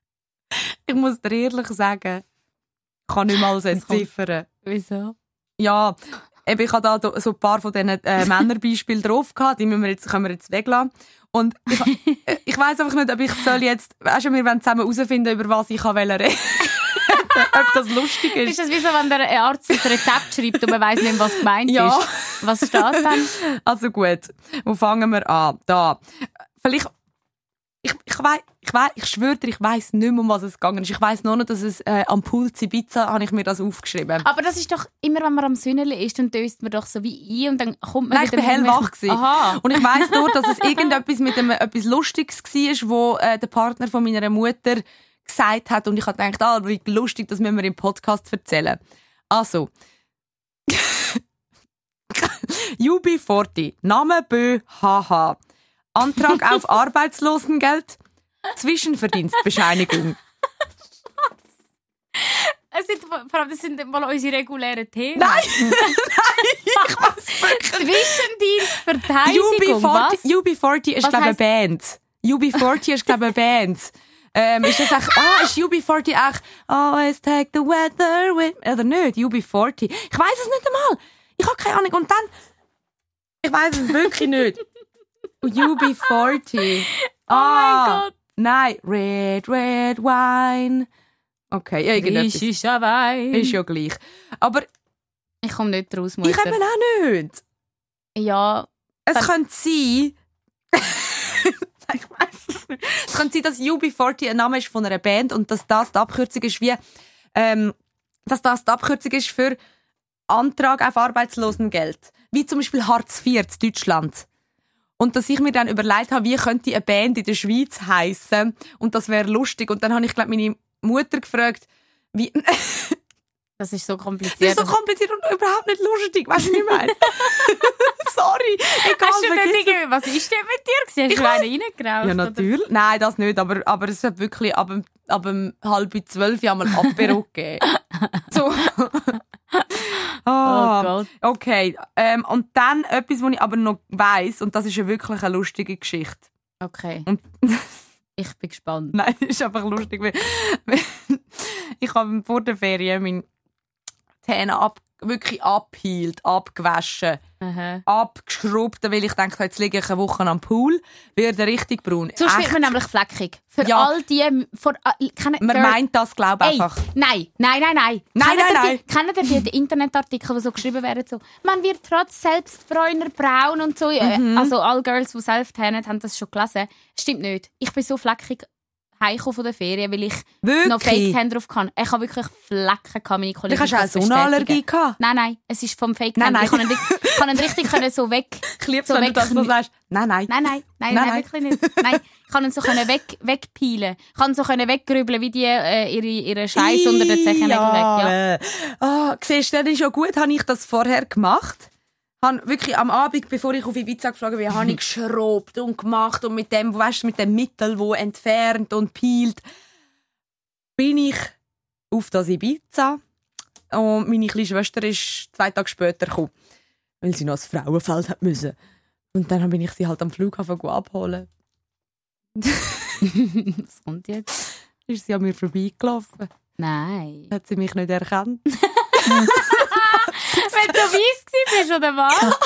ich muss dir ehrlich sagen, ich kann nicht mal so entziffern.
Wieso?
Ja, eben, ich habe da so ein paar von diesen äh, Männerbeispielen drauf gehabt, die müssen wir jetzt, können wir jetzt weglassen. Und ich, äh, ich weiss einfach nicht, ob ich soll jetzt, weißt du, wir wollen zusammen herausfinden, über was ich reden will. Ob das lustig ist.
Ist das wie so, wenn der Arzt ein Rezept schreibt und man weiss nicht, was gemeint
Ja.
ist? Was steht dann?
Also gut, wo fangen wir an? Da. Vielleicht, ich, ich, weiss, ich, weiss, ich schwöre dir, ich weiss nicht mehr, um was es gegangen ist. Ich weiss nur noch, dass es äh, am Pool Ibiza habe ich mir das aufgeschrieben.
Aber das ist doch immer, wenn man am Sünneli ist, dann döst man doch so wie ein und dann kommt man
Nein, ich
wieder
war
mit
hellwach
irgendwelchen-
gewesen.
Aha.
Und ich weiss nur, dass es irgendetwas mit einem, etwas Lustiges war, wo äh, der Partner von meiner Mutter gesagt hat. Und ich habe gedacht, ah, wie lustig, das müssen wir im Podcast erzählen. Also. U B vierzig, Name Bö, haha. Antrag auf Arbeitslosengeld, Zwischenverdienstbescheinigung.
Es sind, vor allem, das sind mal unsere regulären Themen.
Nein, nein, ich weiß wirklich.
Zwischendienst,
U B
Verteidigung, was?
vierzig, U B vierzig ist,
Was
glaube ich,
heisst-
eine Band. U B vierzig ist, glaube ich, eine Band. Ähm, ist das echt, ah, ist U B vierzig echt, always take the weather with, oder nicht, U B vierzig? Ich weiss es nicht einmal. Ich habe keine Ahnung. Und dann, ich weiss es wirklich nicht. U B vierzig.
Oh
ah,
mein Gott.
Nein, red, red wine. Okay, ja, irgendetwas.
Griechischer Wein.
Ist ja gleich. Aber
Ich komme nicht raus, Mutter.
ich eben auch nicht.
Ja,
Es
Dann-
könnte sein... ich weiss es nicht. Es könnte sein, dass U B vierzig ein Name ist von einer Band und dass das die Abkürzung ist wie... Ähm, dass das die Abkürzung ist für Antrag auf Arbeitslosengeld. Wie zum Beispiel Hartz vier in Deutschland. Und dass ich mir dann überlegt habe, wie könnte eine Band in der Schweiz heissen und das wäre lustig. Und dann habe ich, glaube meine Mutter gefragt, wie...
das ist so
Das
kompliziert.
ist so kompliziert und überhaupt nicht lustig. Weißt du, was ich meine? Sorry. Egal,
Hast du
vergiss
nicht
es.
irgendwie- Was ist denn mit dir? gewesen? Hast du einen reingeraucht?
Ja, natürlich. Nein, das nicht. Aber, aber es hat wirklich ab dem, ab dem halb zwölf Jahr mal Apero gegeben. So.
Oh
Ah,
Gott.
okay. Ähm, und dann etwas, was ich aber noch weiss, und das ist ja wirklich eine lustige Geschichte.
Okay.
Und
Ich bin gespannt.
Nein, es ist einfach lustig. Weil, weil ich habe vor der Ferien meine Zähne ab, wirklich abgehielt, abgewaschen,
Aha.
abgeschrubbt, weil ich dachte, jetzt liege ich eine Woche am Pool, werde richtig braun.
Sonst wird
Echt.
man nämlich fleckig. Für
Ja.
all die... Vor, äh, kennen-
Man
Girl-
meint das, glaube ich,
Ey,
einfach.
nein, nein, nein, nein.
Nein,
Kennt
nein,
ihr
nein.
Die, kennt ihr die, die Internetartikel, die so geschrieben werden, so, man wird trotz Selbstbräuner braun und so.
Mhm.
Also alle Girls, die self-tannen, haben das schon gelesen. Stimmt nicht. Ich bin so fleckig heimgekommen von der Ferien, weil ich noch
Wirklich?
Fake-Tan drauf kann. Ich habe wirklich Flecken gehabt, meine
Du
Kollegen.
hast auch
das
Sonnenallergie
bestätigen.
gehabt.
Nein, nein, es ist vom
Nein,
Fake-Tan.
nein.
Ich kann ihn, richtig- ich kann ihn richtig können so weg...
Ich liebe es,
So
wenn du das so
wegknie-
sagst. Nein, nein.
Nein, nein, nein,
Nein,
nein,
nein.
wirklich nicht. Nein, ich kann ihn so können weg, wegpeilen. Ich kann ihn so können weggrübeln, wie die äh, ihre, ihre Scheiß unter den Zechennägeln weg. Ja.
Ah, siehst du, das ist schon gut, habe ich das vorher gemacht. Habe wirklich am Abend, bevor ich auf Ibiza geflogen bin, habe ich geschrubbt und gemacht und mit dem, weißt du, mit dem Mittel, wo entfernt und peelt, bin ich auf das Ibiza. Und meine kleine Schwester ist zwei Tage später gekommen, weil sie noch ins Frauenfeld hat müssen. Und dann bin ich sie halt am Flughafen abholen.
Was kommt jetzt?
Ist sie an mir vorbeigelaufen.
Nein.
Hat sie mich nicht erkannt.
Wenn du so weiss bist oder was?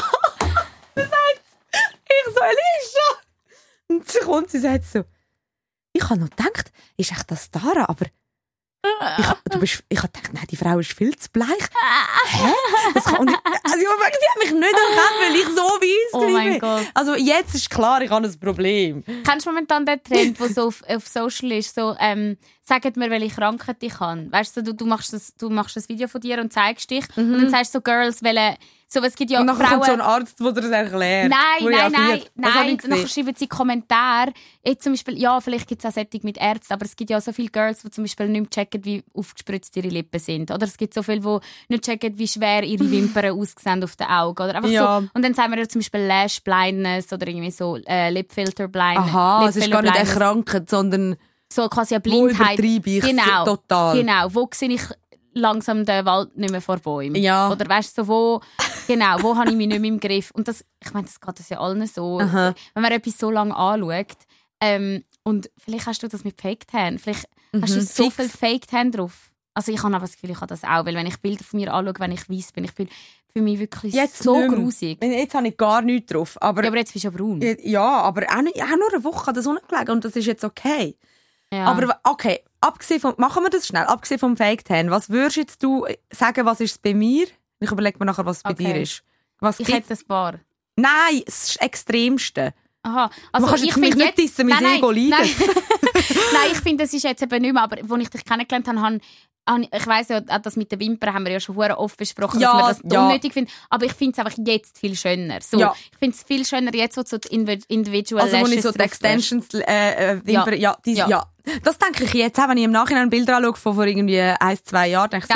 Ich so, Elisha! Und sie kommt, sie sagt so, ich habe noch gedacht, ist echt das Tara, aber ich, du bist, ich habe gedacht, nein, die Frau ist viel zu bleich. Hä? Das kann nicht, also, sie hat mich nicht erkannt, weil ich so weiss
Oh mein
bin.
Gott.
Also jetzt ist klar, ich habe ein Problem.
Kennst du momentan den Trend, der so auf, auf Social ist, so, ähm, sagt mir, welche Krankheit ich habe. Weißt du, du, du, machst das, du machst das Video von dir und zeigst dich und dann sagst du so, Girls, welche, so, es gibt ja
Und dann
Frauen...
kommt so ein Arzt, der dir das erklärt.
Nein,
wo
nein,
ich
nein,
erklärt. Was habe
nein.
ich
Dann
gesehen?
schreiben sie Kommentare. Jetzt zum Beispiel, ja, vielleicht gibt es auch Sättig mit Ärzten, aber es gibt ja so viele Girls, die zum Beispiel nicht mehr checken, wie aufgespritzt ihre Lippen sind. Oder es gibt so viele, die nicht checken, wie schwer ihre Wimpern aussehen auf den Augen. Oder einfach
Ja.
so. Und dann sagen wir ja zum Beispiel Lash Blindness oder irgendwie so äh, Lipfilter Blindness.
Aha, es ist gar nicht eine
Blindness.
Krankheit, sondern
So quasi eine
wo
Blindheit.
übertreibe ich
Genau,
total.
Genau, wo sehe ich langsam den Wald nicht mehr vor Bäumen?
Ja.
Oder weißt du, so, wo, genau, wo habe ich mich nicht mehr im Griff? Und das, ich meine, das geht das ja allen so.
Aha.
Wenn man etwas so lange anschaut, ähm, und vielleicht hast du das mit Fake-Tan, vielleicht hast du
Mhm,
so
fix.
viel Fake-Tan drauf. Also ich habe aber das Gefühl, ich habe das auch, weil wenn ich Bilder von mir anschaue, wenn ich weiss bin, ich fühle für mich wirklich
Jetzt
so
nicht mehr.
grusig.
Jetzt habe ich gar nichts drauf. Aber,
Ja, aber jetzt bist du ja braun.
ja, aber auch, nicht, auch nur eine Woche an der Sonne gelegen und das ist jetzt okay.
Ja.
Aber okay, abgesehen vom, machen wir das schnell. Abgesehen vom Fake-Tan, was würdest jetzt du sagen, was ist es bei mir? Ich überlege mir nachher, was es bei
Okay.
dir ist. Was
ich
gibt's?
hätte ein paar.
Nein, das ist das Extremste.
Aha. Also
kannst
ich
jetzt mich
finde
nicht
jetzt...
dissen, mein
Nein,
Ego
nein,
leidet.
Nein. Nein, ich finde, das ist jetzt eben nicht mehr. Aber als ich dich kennengelernt habe, habe habe- ich weiss ja, auch das mit den Wimpern haben wir ja schon sehr oft besprochen,
Ja,
dass wir das
ja.
unnötig finden. Aber ich finde es einfach jetzt viel schöner. So,
Ja.
Ich finde es viel schöner jetzt, wo du so die Invi- Individual
Also, wo ich
Lashes
so die
drauf
Extensions, äh, äh, Wimpern, ja. Ja, die,
Ja.
ja. Das denke ich jetzt auch, wenn ich im Nachhinein Bilder anschaue von vor irgendwie ein, zwei Jahren, denke ich
Gell?
so,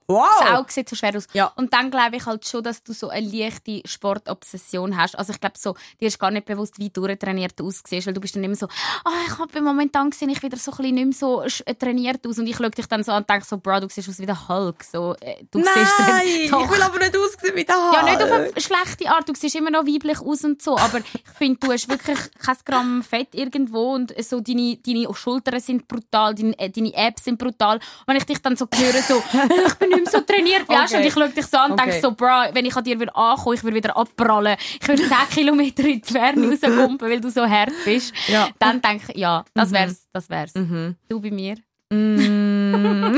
Wow.
Das Auge sieht so schwer aus.
Ja.
Und dann glaube ich halt schon, dass du so eine leichte Sportobsession hast. Also ich glaube so, dir ist gar nicht bewusst, wie durchtrainiert du aussiehst, weil du bist dann immer so, ah, ich habe momentan gesehen, ich wieder so ein bisschen nicht mehr so trainiert aus und ich schaue dich dann so an und denke so, Bro, du siehst aus wie der Hulk. So, du
Nein,
siehst dann,
ich will aber nicht aussehen wie der Hulk.
ja, nicht auf eine schlechte Art, du siehst immer noch weiblich aus und so, aber ich finde, du hast wirklich kein Gramm Fett irgendwo und so deine, deine Schultern sind brutal, deine, äh, deine Abs sind brutal. Und wenn ich dich dann so höre, so, ich bin nicht mehr so trainiert, wie okay. Und ich schaue dich so an und
okay.
denke so, Bro, wenn ich an dir wieder ankomme, ich würde wieder abprallen, ich würde zehn Kilometer in die Ferne rauskumpen, weil du so hart bist, ja. Dann denke ich, ja, das wär's, das wär's.
Mhm.
Du bei mir?
Mm.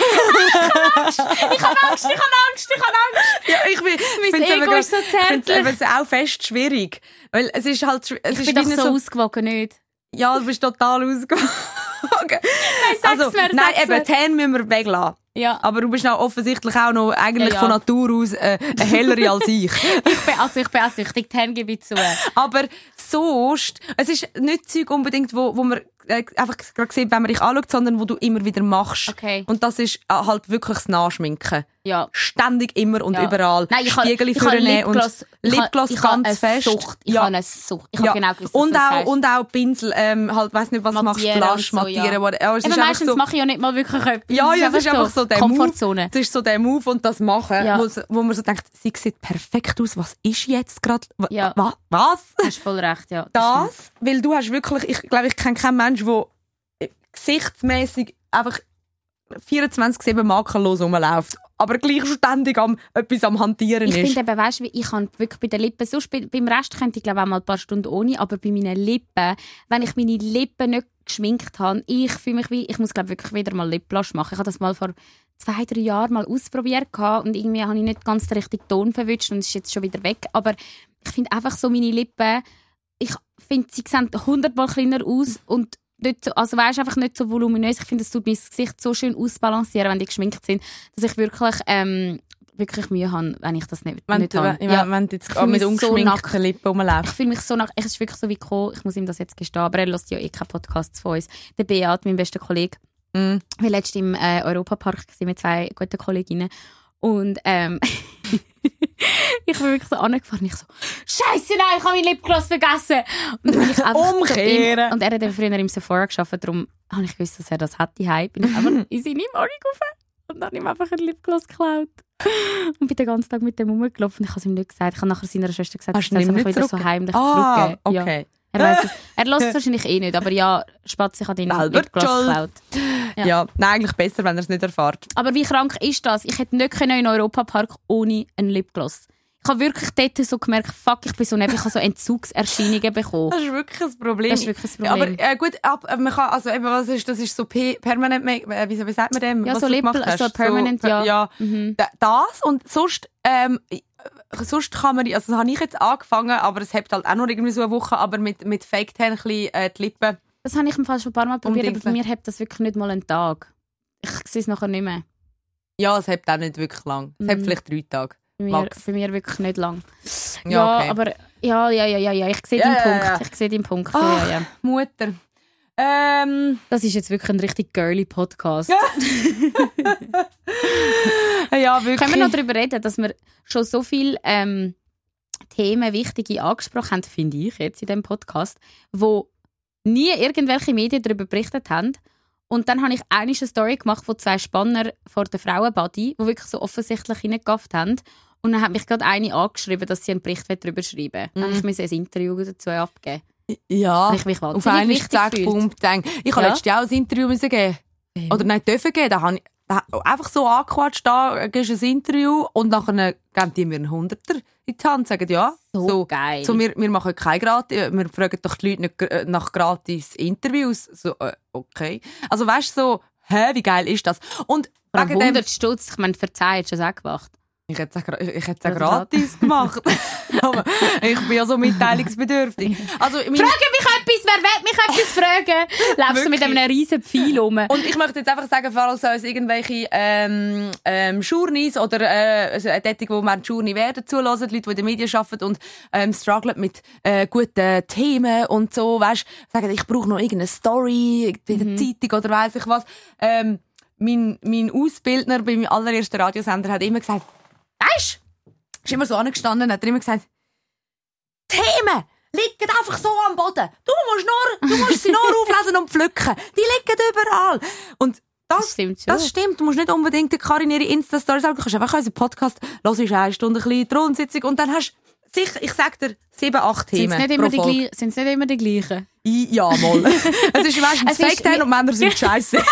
ich habe Angst, ich habe Angst, ich habe Angst.
Ja, ich bin,
mein
ich
Ego ist so zärtlich.
Ich finde es auch fest schwierig. Weil es ist halt, es
ich
ist
bin doch so,
so
ausgewogen, nicht?
Ja, du bist total ausgewogen.
Nein, sag's
also,
mir,
nein,
sag's
eben,
mir.
Tan müssen wir weglassen.
Ja.
Aber du bist auch offensichtlich auch noch eigentlich
ja, ja.
von Natur aus äh, heller als ich.
ich bin also ich bin auch süchtig, Tan gebe ich zu.
Aber sonst, es ist nicht Zeug unbedingt, wo, wo man äh, einfach gerade sieht, wenn man dich anschaut, sondern wo du immer wieder machst.
Okay.
Und das ist äh, halt wirklich das Nachschminken.
Ja.
Ständig, immer und
ja.
überall.
Nein, ich
Spiegel
habe
Lipgloss, und Lipgloss
ich
ganz
eine
fest.
Sucht. Ich
ja.
habe eine Sucht. Ich
ja.
habe genau gewusst,
und,
was
auch,
das
und auch Pinsel, ähm, halt, weiss nicht, was du machst, Blush, mattieren.
So, ja.
Ja, es ist
aber meistens
so,
mache ich ja nicht mal wirklich etwas.
Ja, ja, es ist einfach so, so der
Komfortzone.
Move. Es ist so der Move und das Machen,
ja.
wo, wo man so denkt, sie sieht perfekt aus, was ist jetzt gerade?
Ja.
Was? Was?
Du hast voll recht, ja.
Das,
das
weil du hast wirklich, ich glaube, ich kenne keinen Menschen, der gesichtsmässig einfach vierundzwanzig sieben makellos rumläuft, aber gleich ständig am, etwas am Hantieren
ich
ist.
Ich finde eben, weißt du, ich kann wirklich bei den Lippen, sonst bei, beim Rest könnte ich glaube auch mal ein paar Stunden ohne, aber bei meinen Lippen, wenn ich meine Lippen nicht geschminkt habe, ich fühle mich wie, ich muss glaube wirklich wieder mal Lipgloss machen. Ich habe das mal vor zwei, drei Jahren mal ausprobiert und irgendwie habe ich nicht ganz den richtigen Ton verwünscht und es ist jetzt schon wieder weg, aber ich finde einfach so meine Lippen, ich finde, sie sehen hundertmal kleiner aus und nicht so, also weißt, einfach nicht so voluminös. Ich finde, es tut mein Gesicht so schön ausbalancieren, wenn die geschminkt sind, dass ich wirklich, ähm, wirklich Mühe habe, wenn ich das nicht,
wenn
nicht
du,
habe.
Ja, wenn du jetzt mit ungeschminkten so Lippen rumläufst.
Ich fühle mich so nach, es ist wirklich so wie gekommen, ich muss ihm das jetzt gestehen, aber er hört ja eh keine Podcasts von uns. Der Beat, mein bester Kollege, mm. wir letztens im äh, Europapark mit zwei guten Kolleginnen und ähm, ich bin wirklich so angefahren. Ich so, Scheiße, nein, ich habe mein Lipgloss vergessen. Und dann bin ich einfach
Umkehren.
Ihm, und er hat dann früher im Sephora gearbeitet, darum habe ich gewusst, dass er das hat. Bin ich einfach in seine Wohnung rauf und dann habe ich ihm einfach ein Lipgloss geklaut. Und bin den ganzen Tag mit dem rumgelaufen. Ich habe es ihm nicht gesagt. Ich habe nachher seiner Schwester gesagt,
Hast
dass
du
er
nicht
wieder
zurück?
so heimlich
ah,
zurückgeben.
Okay.
Ja. Er weiss es. Er lässt es wahrscheinlich eh nicht, aber ja, Spatz, ich habe ihn Lipgloss geklaut.
Ja. ja, nein, eigentlich besser, wenn er es nicht erfährt.
Aber wie krank ist das? Ich hätte nicht in den Europapark ohne einen Lipgloss. Ich habe wirklich dort so gemerkt, fuck, ich bin so neben, ich habe so Entzugserscheinungen bekommen.
Das ist wirklich ein Problem.
Das ist wirklich ein Problem.
Aber äh, gut, ab, man kann, also eben, was ist, das ist so P- permanent, äh, wie, wie sagt man dem?
Ja,
was
so Lippen, so permanent, so, ja.
ja
mhm.
Das und sonst, ähm, sonst kann man, also das habe ich jetzt angefangen, aber es hebt halt auch noch irgendwie so eine Woche, aber mit, mit Fake Tan ein bisschen äh, die Lippen.
Das habe ich im Fall schon ein paar Mal probiert, aber bei
Umdingseln.
mir hebt das wirklich nicht mal einen Tag. Ich sehe es nachher nicht mehr.
Ja, es hebt auch nicht wirklich lang. Es
Mhm.
hebt vielleicht drei Tage.
Bei mir,
Max.
bei mir wirklich nicht lang.
Ja,
Ja,
okay.
aber ja, ja, ja, ja, ja. Ich sehe
Ja,
deinen
ja,
Punkt.
ja.
Ich sehe deinen Punkt.
Ach.
Ja, ja, ja.
Mutter. Ähm,
Das ist jetzt wirklich ein richtig girly Podcast.
ja, wirklich.
Können wir noch darüber reden, dass wir schon so viele ähm, Themen, wichtige angesprochen haben, finde ich jetzt in diesem Podcast, wo nie irgendwelche Medien darüber berichtet haben. Und dann habe ich eine Story gemacht, wo zwei Spanner vor der Frauenbody, die wirklich so offensichtlich hineingegafft haben. Und dann hat mich gerade eine angeschrieben, dass sie einen Bericht darüber schreiben will. Dann
Mhm.
musste ich ein Interview dazu abgeben.
Ja,
Weil ich mich
auf
wahnsinnig
einen
wichtig
Tag
gefühlt.
Pump denken. Ich habe
Ja.
letztes Jahr auch ein Interview müssen geben. Oder nein, dürfen geben. Da habe ich da, einfach so angequatscht, da gehst du ein Interview und nachher geben die mir einen Hunderter in die Hand und sagen, ja,
So geil.
So, wir, wir machen kein gratis, wir fragen doch die Leute nicht gra- nach gratis Interviews. So, äh, okay. Also weißt du, so, hä, wie geil ist das? Und
Vor
wegen dem,
hundert Stutz, ich meine, verzeih, hast du das auch gemacht?
ich hätte es auch, gra- ich hätte es auch
Ja,
gratis gemacht. Aber ich bin ja so mitteilungsbedürftig. Also, mein,
Frage mich etwas, wer will mich etwas fragen? Läufst du mit
Wirklich?
einem riesen Pfeil rum?
Und ich möchte jetzt einfach sagen, falls uns irgendwelche ähm, ähm, Journeys oder äh, also eine Tätigkeit, wo man Journey werden zulassen, Leute, die in den Medien arbeiten und ähm, strugglen mit äh, guten Themen und so, weißt, sagen, ich brauche noch irgendeine Story in der
Mhm.
Zeitung oder weiss ich was. Ähm, mein, mein Ausbildner bei meinem allerersten Radiosender hat immer gesagt, weisst, ist immer so angestanden, hat er immer gesagt, Themen liegen einfach so am Boden. Du musst nur, du musst sie nur auflesen und pflücken. Die liegen überall. Und das,
Das stimmt schon.
das stimmt. Du musst nicht unbedingt Karin ihre Insta-Story sagen. Du kannst einfach unseren Podcast hören, eine Stunde, ein bisschen Thronsitzung und dann hast du sicher, ich sag dir, sieben, acht Themen
Sind es nicht,
pro
immer die
Folge.
gleich- sind's nicht immer die gleichen?
I- Ja, mal. Es ist meistens
Es ist
Fake-Time
wie-
und Männer sind scheiße.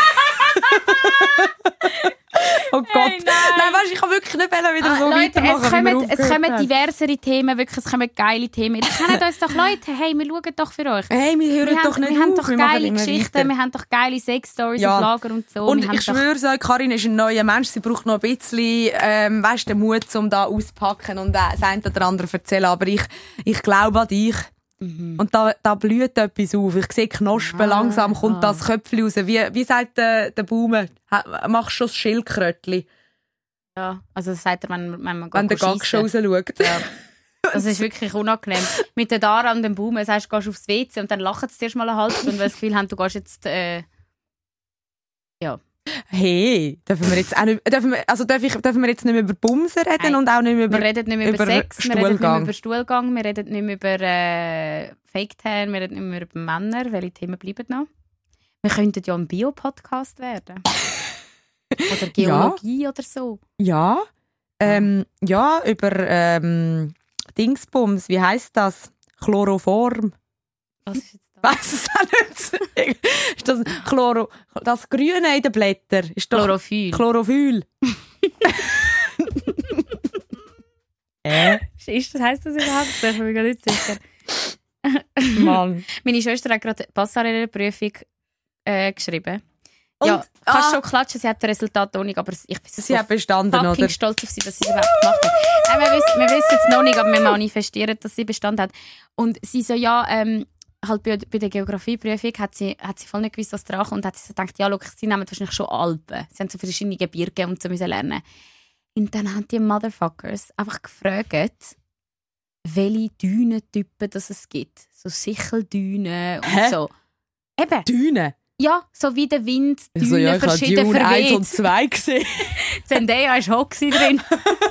Oh Gott.
Hey, nein.
nein, weißt, ich kann wirklich nicht wieder wieder
Ah,
so
Leute,
weitermachen,
es
wie wir
kommen, es
aufgehört
kommen
haben.
diversere Themen, wirklich, es kommen geile Themen. Ihr kennt uns doch Leute, hey, wir schauen doch für euch.
Hey, wir hören
Wir
doch
haben,
nicht
wir
auf.
haben doch
wir machen
geile
immer
Geschichten,
weiter.
wir haben doch geile Sex-Stories
Ja.
auf Lager und so.
Und
wir haben
ich
doch,
schwöre euch, Karin ist ein neuer Mensch. Sie braucht noch ein bisschen, ähm, weißt, den Mut, um da auszupacken und äh, das eine oder andere zu erzählen. Aber ich, ich glaube an dich.
Mhm.
Und da, da blüht etwas auf. Ich sehe Knospen,
Ah.
langsam kommt das Köpfchen raus. Wie, wie sagt der, der Baume? Ha- Machst du schon das Schildkrötchen,
ja, also das sagt er, wenn, wenn man
wenn der
geht
Gag schon
schiessen.
rausschaut?
Ja. Das ist wirklich unangenehm. Mit der Dara und dem Baum, sagst du, gehst aufs W C und dann lachen sie zuerst mal eine halbe Stunde, weil sie das Gefühl haben, du gehst jetzt... Äh, ja.
Hey, dürfen wir jetzt auch nicht, dürfen wir, also darf ich, dürfen wir jetzt nicht mehr über Bumsen reden
Nein.
und auch nicht mehr über...
Wir reden nicht mehr über,
über
Sex, wir reden nicht mehr
Stuhlgang.
über Stuhlgang, wir reden nicht mehr über äh, Fake-Tan, wir reden nicht mehr über Männer. Welche Themen bleiben noch? Wir könnten ja ein Bio-Podcast werden. Oder Geologie oder so.
Ja, ähm, ja, über ähm, Dingsbums, wie heisst das? Chloroform.
Was ist jetzt da?
Weiss es auch nicht. Ist das Chloro, das Grüne in den Blättern? Ist doch
Chlorophyll.
Chlorophyll. äh?
Ist das, heisst das überhaupt? Das bin ich mir gar nicht sicher.
Mann.
Meine Schwester hat gerade Passarellenprüfung äh, geschrieben.
Und,
ja, kannst
ah,
schon klatschen, sie hat das Resultat noch nicht, aber ich bin so
sie hat bestanden,
fucking
oder?
stolz auf sie, dass sie es überhaupt gemacht hat. Nein, wir wissen, wir wissen es noch nicht, aber wir manifestieren, dass sie bestanden hat. Und sie so, ja, ähm, halt bei, bei der Geografieprüfung hat sie, hat sie voll nicht gewusst, was dran kommt. Und hat sie so gedacht, ja, look, sie nehmen wahrscheinlich schon Alpen. Sie haben so verschiedene Gebirge und so müssen lernen. Und dann haben die Motherfuckers einfach gefragt, welche Dünentypen das es gibt. So Sicheldünen und
Hä?
so. Eben.
Düne.
Ja, so wie der Wind
Ich
Dünen
so, ja, ich habe
verschieden
Dune eins
verweht.
und zwei gesehen.
Zendaya war hoch drin.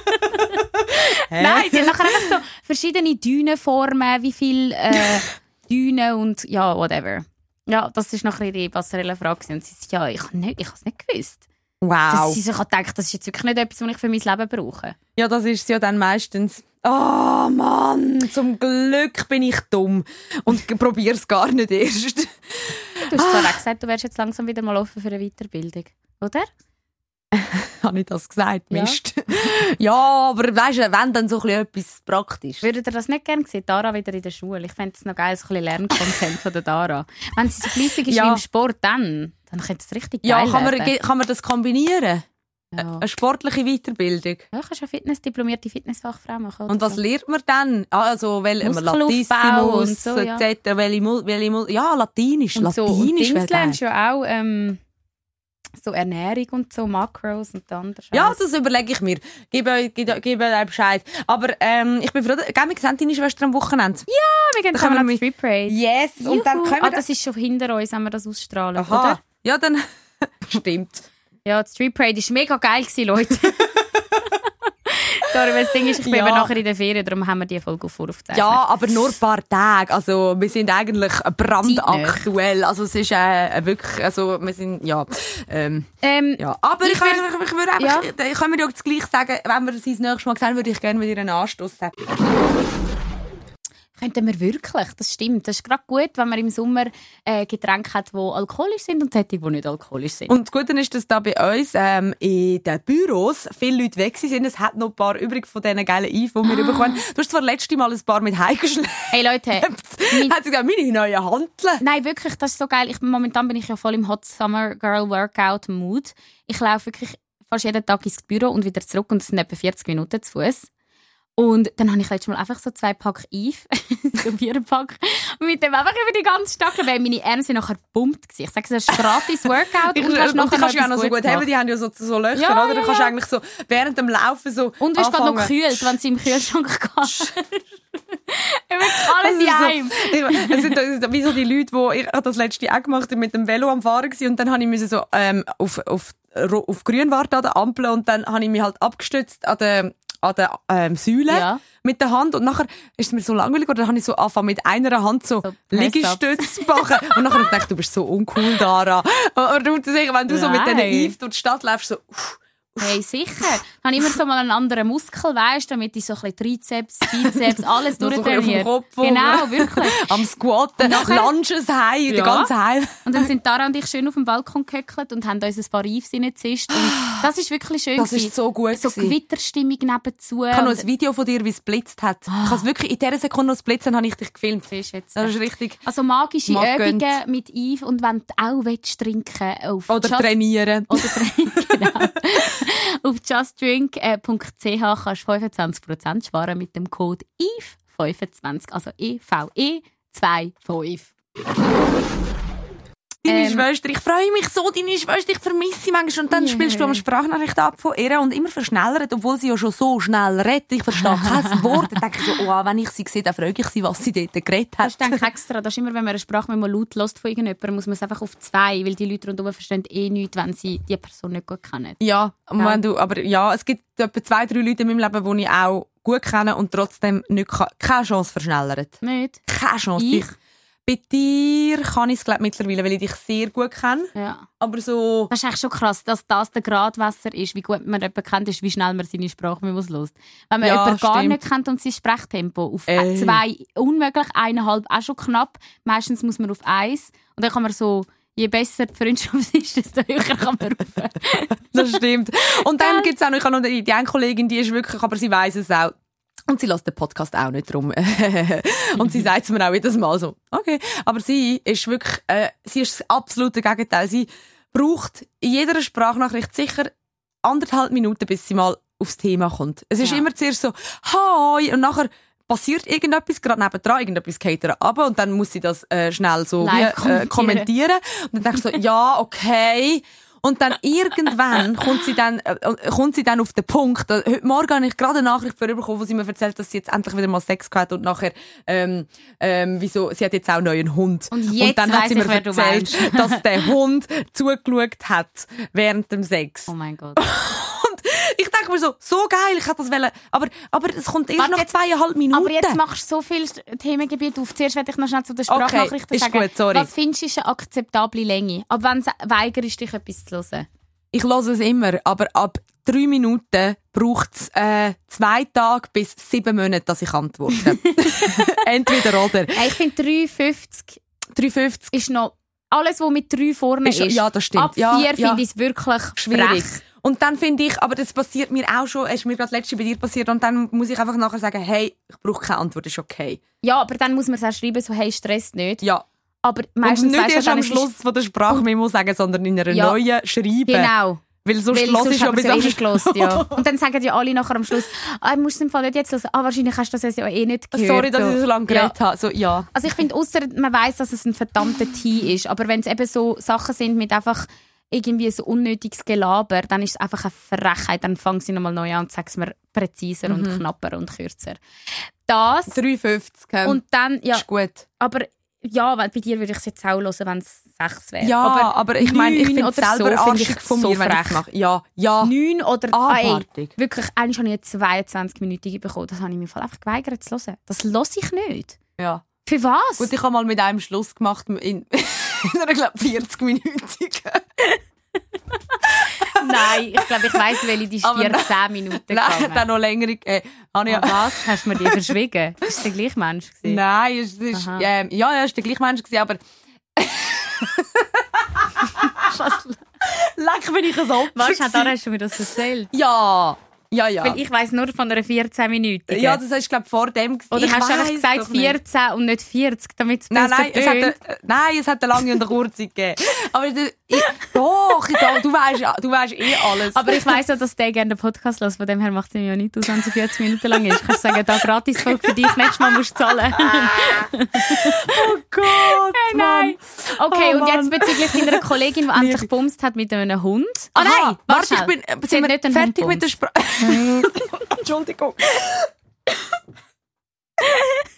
Nein, sie haben nachher einfach so verschiedene Dünenformen, wie viel äh, Dünen und ja, whatever. Ja, das war nachher ihre Passerelle-Frage. Und sie sagt, ja, ich habe nicht, ich habe es nicht gewusst.
Wow.
Dass sie sich gedacht, das ist jetzt wirklich nicht etwas, was ich für mein Leben brauche.
Ja, das ist ja dann meistens. Oh Mann, zum Glück bin ich dumm und probiere es gar nicht erst.
Du hast zwar auch gesagt, du wärst jetzt langsam wieder mal offen für eine Weiterbildung, oder?
Habe ich das gesagt?
Ja.
Mist. Ja, aber weißt du, wenn dann so ein etwas praktisch.
Würdet ihr das nicht gerne sehen, Dara wieder in der Schule? Ich fände es noch geil, so ein bisschen Lerncontent von der Dara. Wenn sie so fleissig ist
Ja.
wie im Sport, dann, dann könnte es richtig
Ja,
geil
kann man,
werden.
ge- kann man das kombinieren?
Ja.
Eine sportliche Weiterbildung.
Ja, kannst ja Fitness, diplomierte Fitnessfachfrau machen. oder
Und was
so.
lernt man dann? Also, wel,
Muskelaufbau
Latissimus,
und so, ja.
et cetera. Welche, Mul- welche, Mul- ja, Latinisch.
Und so. Und
Latinisch
Dings
wäre geil.
lernst du ja auch ähm, so Ernährung und so, Makros und dann der
Ja,
Scheiß.
das überlege ich mir. Gib euch, gib, gib euch Bescheid. Aber ähm, ich bin froh, gell, wir sehen deine Schwester am Wochenende.
wir gehen
da
zusammen
können wir
an die Street Parade.
Yes! Und dann
Juhu.
können
Ah,
wir...
das ist schon hinter uns, wenn wir das ausstrahlen,
Aha.
oder?
Ja, dann... Stimmt.
Ja, die Street Parade war mega geil, gewesen, Leute. Sorry, weil das Ding ist, ich bin
Ja.
eben nachher in der Ferien, darum haben wir die Folge auf voraufgezeichnet.
Ja, aber nur ein paar Tage. Also, wir sind eigentlich brandaktuell. Also, es ist äh, wirklich... Also, wir sind... Ja. Ähm,
Ähm,
ja. Aber ich,
Ich
ich, ich, ich würde einfach...
Ja.
Ja. Können wir ja das Gleiche sagen, wenn wir sie das nächste Mal sehen, würde ich gerne mit ihr einen Anstoß haben.
Könnten wir wirklich, das stimmt. Das ist gerade gut, wenn man im Sommer äh, Getränke hat, die alkoholisch sind und solche, die nicht alkoholisch sind.
Und das Gute ist, dass da bei uns ähm, in den Büros viele Leute weg sind. Es hat noch ein paar übrig von diesen geilen Eif, die wir bekommen. Du hast zwar letztes Mal ein paar mit heimgeschleppt.
Hey Leute, mein-
Hat sie gesagt, meine neuen Hanteln.
nein, wirklich, das ist so geil. Ich, momentan bin ich ja voll im Hot Summer Girl Workout Mood. Ich laufe wirklich fast jeden Tag ins Büro und wieder zurück und es sind etwa vierzig Minuten zu Fuß. Und dann habe ich letztes Mal einfach so zwei Pack Eve, so vier Pack, und mit dem einfach über die ganze Stadt, weil meine Arme sind nachher gepumpt gewesen. Ich sage, es ist ein gratis Workout
Ich,
und
und
hast
die
nachher
kannst du ja auch noch
etwas
so gut
Gutes
haben,
gemacht.
die haben ja so, so Löcher,
Ja,
oder?
ja,
Du kannst
ja.
eigentlich so während dem Laufen so
Und du bist gerade noch
anfangen.
gekühlt, wenn sie im Kühlschrank gehst. wirklich alles in einem.
So, es sind, es sind wie so die Leute, die, ich habe das letzte auch gemacht, mit dem Velo am Fahren gewesen, und dann habe ich müssen so, ähm, auf, auf, auf grün warten an der Ampel, und dann habe ich mich halt abgestützt an der, an der ähm, Säule ja. mit der Hand, und nachher ist es mir so langweilig, oder dann habe ich so angefangen mit einer Hand so, so Liegestütze machen, und nachher habe ich gedacht, du bist so uncool, Dara. Oder du, wenn du Nein. so mit diesen Eve durch die Stadt läufst, so uff,
hey, sicher. Ich habe immer so mal einen anderen Muskel, weißt, damit ich so ein bisschen Trizeps, Bizeps, alles durchtrainiere.
So
genau, wirklich.
Am Squatten, Lunges heim, ja. die ganze Heim.
Und dann sind Tara und ich schön auf dem Balkon gehöckelt und haben uns ein paar Eves reingezischt. Und das ist wirklich schön.
Das ist so gut
So Gewitterstimmung nebenzu.
Ich habe noch ein Video von dir, wie es blitzt hat. Oh. Ich habe wirklich in dieser Sekunde noch das Blitzen, habe ich dich gefilmt.
Das ist, jetzt
das ist richtig.
Also magische
Magend.
Übungen mit Eve, und wenn du auch willst, trinken auf
Oder
Just,
trainieren.
Oder trainieren, genau. Auf just drink punkt c h kannst du fünfundzwanzig Prozent sparen mit dem Code E V E fünfundzwanzig, also E V E fünfundzwanzig.
Deine
Ähm,
Schwester, ich freue mich so, deine Schwester, ich vermisse sie manchmal. Und dann
Yeah.
spielst du am Sprachnachricht ab von ihr und immer verschnellert, obwohl sie ja schon so schnell redet. Ich verstehe kein Wort. Dann denke ich so, oh, wenn ich sie sehe, dann frage ich sie, was sie dort geredet hat.
Das ist dann extra. Das ist immer, wenn man eine Sprachmemo laut hört von irgendjemandem, muss man es einfach auf zwei, weil die Leute rundherum verstehen eh nichts, wenn sie die Person nicht gut kennen.
Ja, und
Ja.
wenn du, aber ja, es gibt etwa zwei, drei Leute in meinem Leben, die ich auch gut kenne und trotzdem nicht kann, keine Chance verschnellert.
Nicht?
Keine Chance.
Ich?
Ich, bei dir kann ich es glaube mittlerweile, weil ich dich sehr gut kenne.
Ja.
Aber so...
Das ist echt schon krass, dass das der Gradwasser ist, wie gut man jemanden kennt, ist, wie schnell man seine Sprachmemo hört. Wenn man
Ja,
jemanden gar
stimmt.
nicht kennt und sein Sprechtempo auf
Ey.
zwei, unmöglich, eineinhalb, auch schon knapp. Meistens muss man auf eins. Und dann kann man so, je besser die Freundschaft ist, desto höher kann man rauf.
Das stimmt. Und dann gibt es auch noch, ich habe noch die, die eine Kollegin, die ist wirklich, aber sie weiss es auch. Und sie lässt den Podcast auch nicht drum. Und sie sagt es mir auch jedes Mal so, okay. Aber sie ist wirklich, äh, sie ist das absolute Gegenteil. Sie braucht in jeder Sprachnachricht sicher anderthalb Minuten, bis sie mal aufs Thema kommt. Es ist
Ja.
immer zuerst so, hi, und nachher passiert irgendetwas, gerade nebendran, irgendetwas geht ihr ab, und dann muss sie das äh, schnell so
Live
wie, äh,
kommentieren.
kommentieren. Und dann denke ich so, ja, okay. Und dann irgendwann kommt sie dann, äh, kommt sie dann auf den Punkt. Äh, Heute Morgen habe ich gerade eine Nachricht bekommen, wo sie mir erzählt, dass sie jetzt endlich wieder mal Sex gehabt hat und nachher, ähm, ähm, wieso, sie hat jetzt auch einen neuen Hund.
Und jetzt
dann hat
weiss
sie mir
ich, wer du
erzählt, dass der Hund zugeschaut hat während dem Sex.
Oh mein Gott.
Und ich denke mir so, so geil, ich hätte das wollen, aber, aber es kommt erst
Warte,
nach
jetzt-
zweieinhalb Minuten.
Aber jetzt machst du so viele Themengebiete auf. Zuerst werde ich noch schnell zu den Sprachnachrichten
Okay, ist
sagen.
gut, sorry.
Was findest du ist eine akzeptable Länge? Ab wann se- weigerst du dich, etwas zu hören?
Ich höre es immer, aber ab drei Minuten braucht es äh, zwei Tage bis sieben Monate, dass ich antworte. Entweder oder.
Hey, ich finde drei fünfzig
drei fünfzig
ist noch alles, was mit drei vorne
ist,
ist.
ja, das stimmt.
Ab vier
ja,
finde
ja.
ich es wirklich
Schwierig.
frech.
Und dann finde ich, aber das passiert mir auch schon, es ist mir gerade letzte bei dir passiert, und dann muss ich einfach nachher sagen, hey, ich brauche keine Antwort, ist okay.
Ja, aber dann muss man es auch schreiben, so hey, Stress nicht.
Ja.
Aber
Und
meistens
nicht
weisst du
erst
dann,
am
es ist-
Schluss von der Sprachmemo sagen, sondern in einer
Ja.
neuen schreiben.
Genau.
Weil sonst
Weil
lass
sonst
ich schon
hat
bis
man
am
es eh nicht gehört, ja.
Schluss.
Und dann sagen ja alle nachher am Schluss, ah, ich muss es im Fall nicht jetzt hören. Ah, wahrscheinlich hast du das ja eh nicht gehört.
Sorry, dass ich so lange
Ja.
geredet habe. So, ja.
Also ich finde, ausser man weiss, dass es ein verdammter Tee ist, aber wenn es eben so Sachen sind mit einfach irgendwie so unnötiges Gelaber, dann ist es einfach eine Frechheit. Dann fangen sie nochmal neu an und sagen es mir präziser und
Mhm.
knapper und kürzer. Das
drei fünfzig. Ähm,
und dann, ja,
ist gut.
aber ja, weil bei dir würde ich es jetzt auch hören, wenn es sechs wäre.
Ja, aber, aber ich meine, ich
neun
finde es
oder
selber
so finde
arschig
ich
von
so
mir, wenn ich es
frech.
mache. Ja, ja.
Neun oder
Abartig.
ey, wirklich, eigentlich habe ich eine zweiundzwanzig-minütige bekommen. Das habe ich mir voll einfach geweigert zu hören. Das höre ich nicht.
Ja.
Für was?
Gut, ich habe mal mit einem Schluss gemacht in, in einer, glaube vierzig-minütigen.
Nein, ich glaube, ich weiss, welche die ist
Aber
vierzehn Minuten
Nein, hat
gegangen.
auch noch länger gegeben. Habe ich
Ah, was? Hast du mir die verschwiegen? Ist der gleiche Mensch gewesen?
Nein, es ist,
Aha.
ähm, ja, er war der gleiche Mensch, gewesen, aber leck, bin ich ein Opfer.
Was, hat
gewesen.
hast du mir das erzählt?
Ja, ja, ja.
Weil ich weiss nur von einer vierzehn Minuten.
Ja, das ist, glaube ich, vor dem.
Oder
ich
hast du einfach
weiss
gesagt
doch nicht.
vierzehn und nicht vierzig, damit es
Nein,
besser
nein, es hat,
tönt?
eine, nein, es hat eine lange und eine kurze gegeben. Aber das, ich, doch, ich, du weißt, du weißt eh alles.
Aber ich weiss ja, dass der gerne den Podcast hört. Von dem her macht es mir ja nicht aus, wenn sie vierzig Minuten lang ist. Kannst du sagen, da Gratisfolge für dich, nächstes Mal musst du zahlen.
oh Gott,
Hey, nein. Okay,
Oh,
und jetzt
Mann.
bezüglich deiner Kollegin, die endlich gebumst hat mit einem Hund. Ah
Aha,
nein,
warte, ich
schnell.
bin, äh,
Sie
sind
hat
wir
nicht einen
fertig
Hund
mit der
gebumst.
Sprache? Entschuldigung.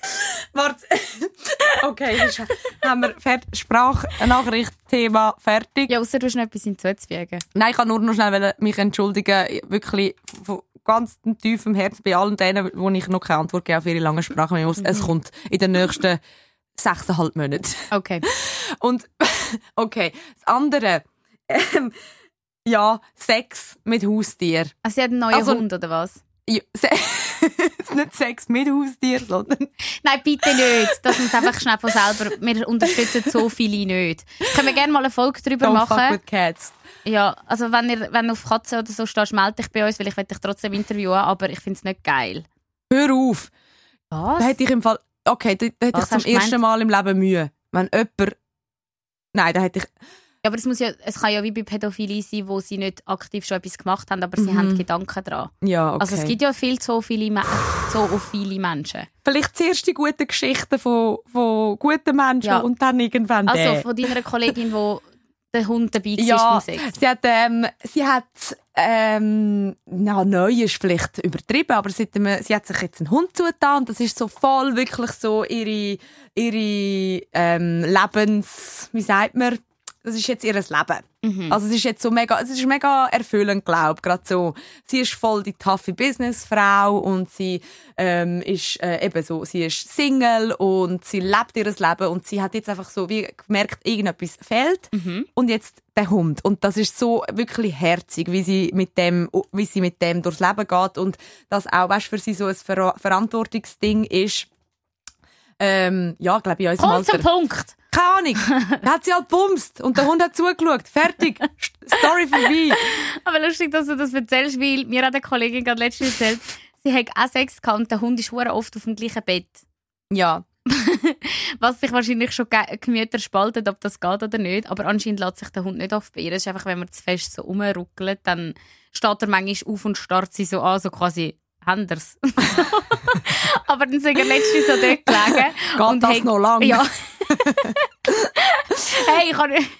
Warte. Okay, das haben wir Fer- Sprachnachricht-Thema fertig.
Ja, ausser du hast noch etwas hinzuzufügen.
Nein, ich kann nur noch schnell mich entschuldigen. Wirklich von ganz tiefem Herzen bei allen denen, wo ich noch keine Antwort gebe auf ihre lange Sprache. Mhm. Es kommt in den nächsten sechseinhalb Monaten.
Okay.
Und, okay, das andere, ähm, ja, Sex mit Haustier.
Also sie hat einen neuen
Also-
Hund, oder was?
Ja, se- es ist nicht Sex mit Haustier, sondern...
Nein, bitte nicht. Das muss einfach schnell von selber. Wir unterstützen so viele nicht. Können wir gerne mal eine Folge darüber
Don't fuck
machen?
with cats.
Ja, also wenn ihr wenn du auf Katzen oder so stehst, melde dich bei uns, weil ich will dich trotzdem interviewen, aber ich finde es nicht geil.
Hör auf.
Was?
Da hätte ich im Fall... Okay, da, da hätte
Was
ich zum
hast du
ersten
gemeint?
Mal im Leben Mühe. Wenn jemand... Nein, da hätte ich...
Ja, aber es, muss ja, es kann ja wie bei Pädophilie sein, wo sie nicht aktiv schon etwas gemacht haben, aber sie
Mhm.
haben Gedanken dran.
Ja, okay.
Also es gibt ja viel zu viele, Me- so viele Menschen.
Vielleicht zuerst die guten Geschichten von, von guten Menschen
Ja.
und dann irgendwann
Also
der.
von deiner Kollegin, wo der Hund dabei war
Ja,
beim Sex.
sie hat, ähm, sie hat, ähm, na, neu ist vielleicht übertrieben, aber sie hat, ähm, sie hat sich jetzt einen Hund zugetan und das ist so voll wirklich so ihre, ihre, ähm, Lebens, wie sagt man, das ist jetzt ihr Leben.
Mhm.
Also es ist jetzt so mega, es ist mega erfüllend, glaube gerade so. Sie ist voll die taffe Businessfrau und sie ähm, ist äh, eben so, sie ist Single und sie lebt ihr Leben und sie hat jetzt einfach so wie gemerkt, irgendetwas fehlt
Mhm.
und jetzt der Hund und das ist so wirklich herzig, wie sie mit dem, wie sie mit dem durchs Leben geht und das auch, weißt, für sie so ein Ver- Verantwortungsding ist. Ähm, ja, glaube ich, in unserem
Komm zum
Alter.
Punkt!
Keine Ahnung. Dann hat sie halt bumst und der Hund hat zugeschaut. Fertig. Story vorbei.
Aber lustig, dass du das erzählst, weil mir hat eine Kollegin gerade letztens erzählt, sie hat auch Sex gehabt und der Hund ist verdammt oft auf dem gleichen Bett.
Ja.
Was sich wahrscheinlich schon ge- Gemüter spaltet, ob das geht oder nicht. Aber anscheinend lässt sich der Hund nicht oft beirren. Es ist einfach, wenn man zu fest so rumruckelt, dann steht er manchmal auf und starrt sie so an, so quasi «Händers». Aber dann sind wir letztens so dort gelegen.
Geht
und
das
hat-
noch lang?
Ja. Hey, ich kann nicht...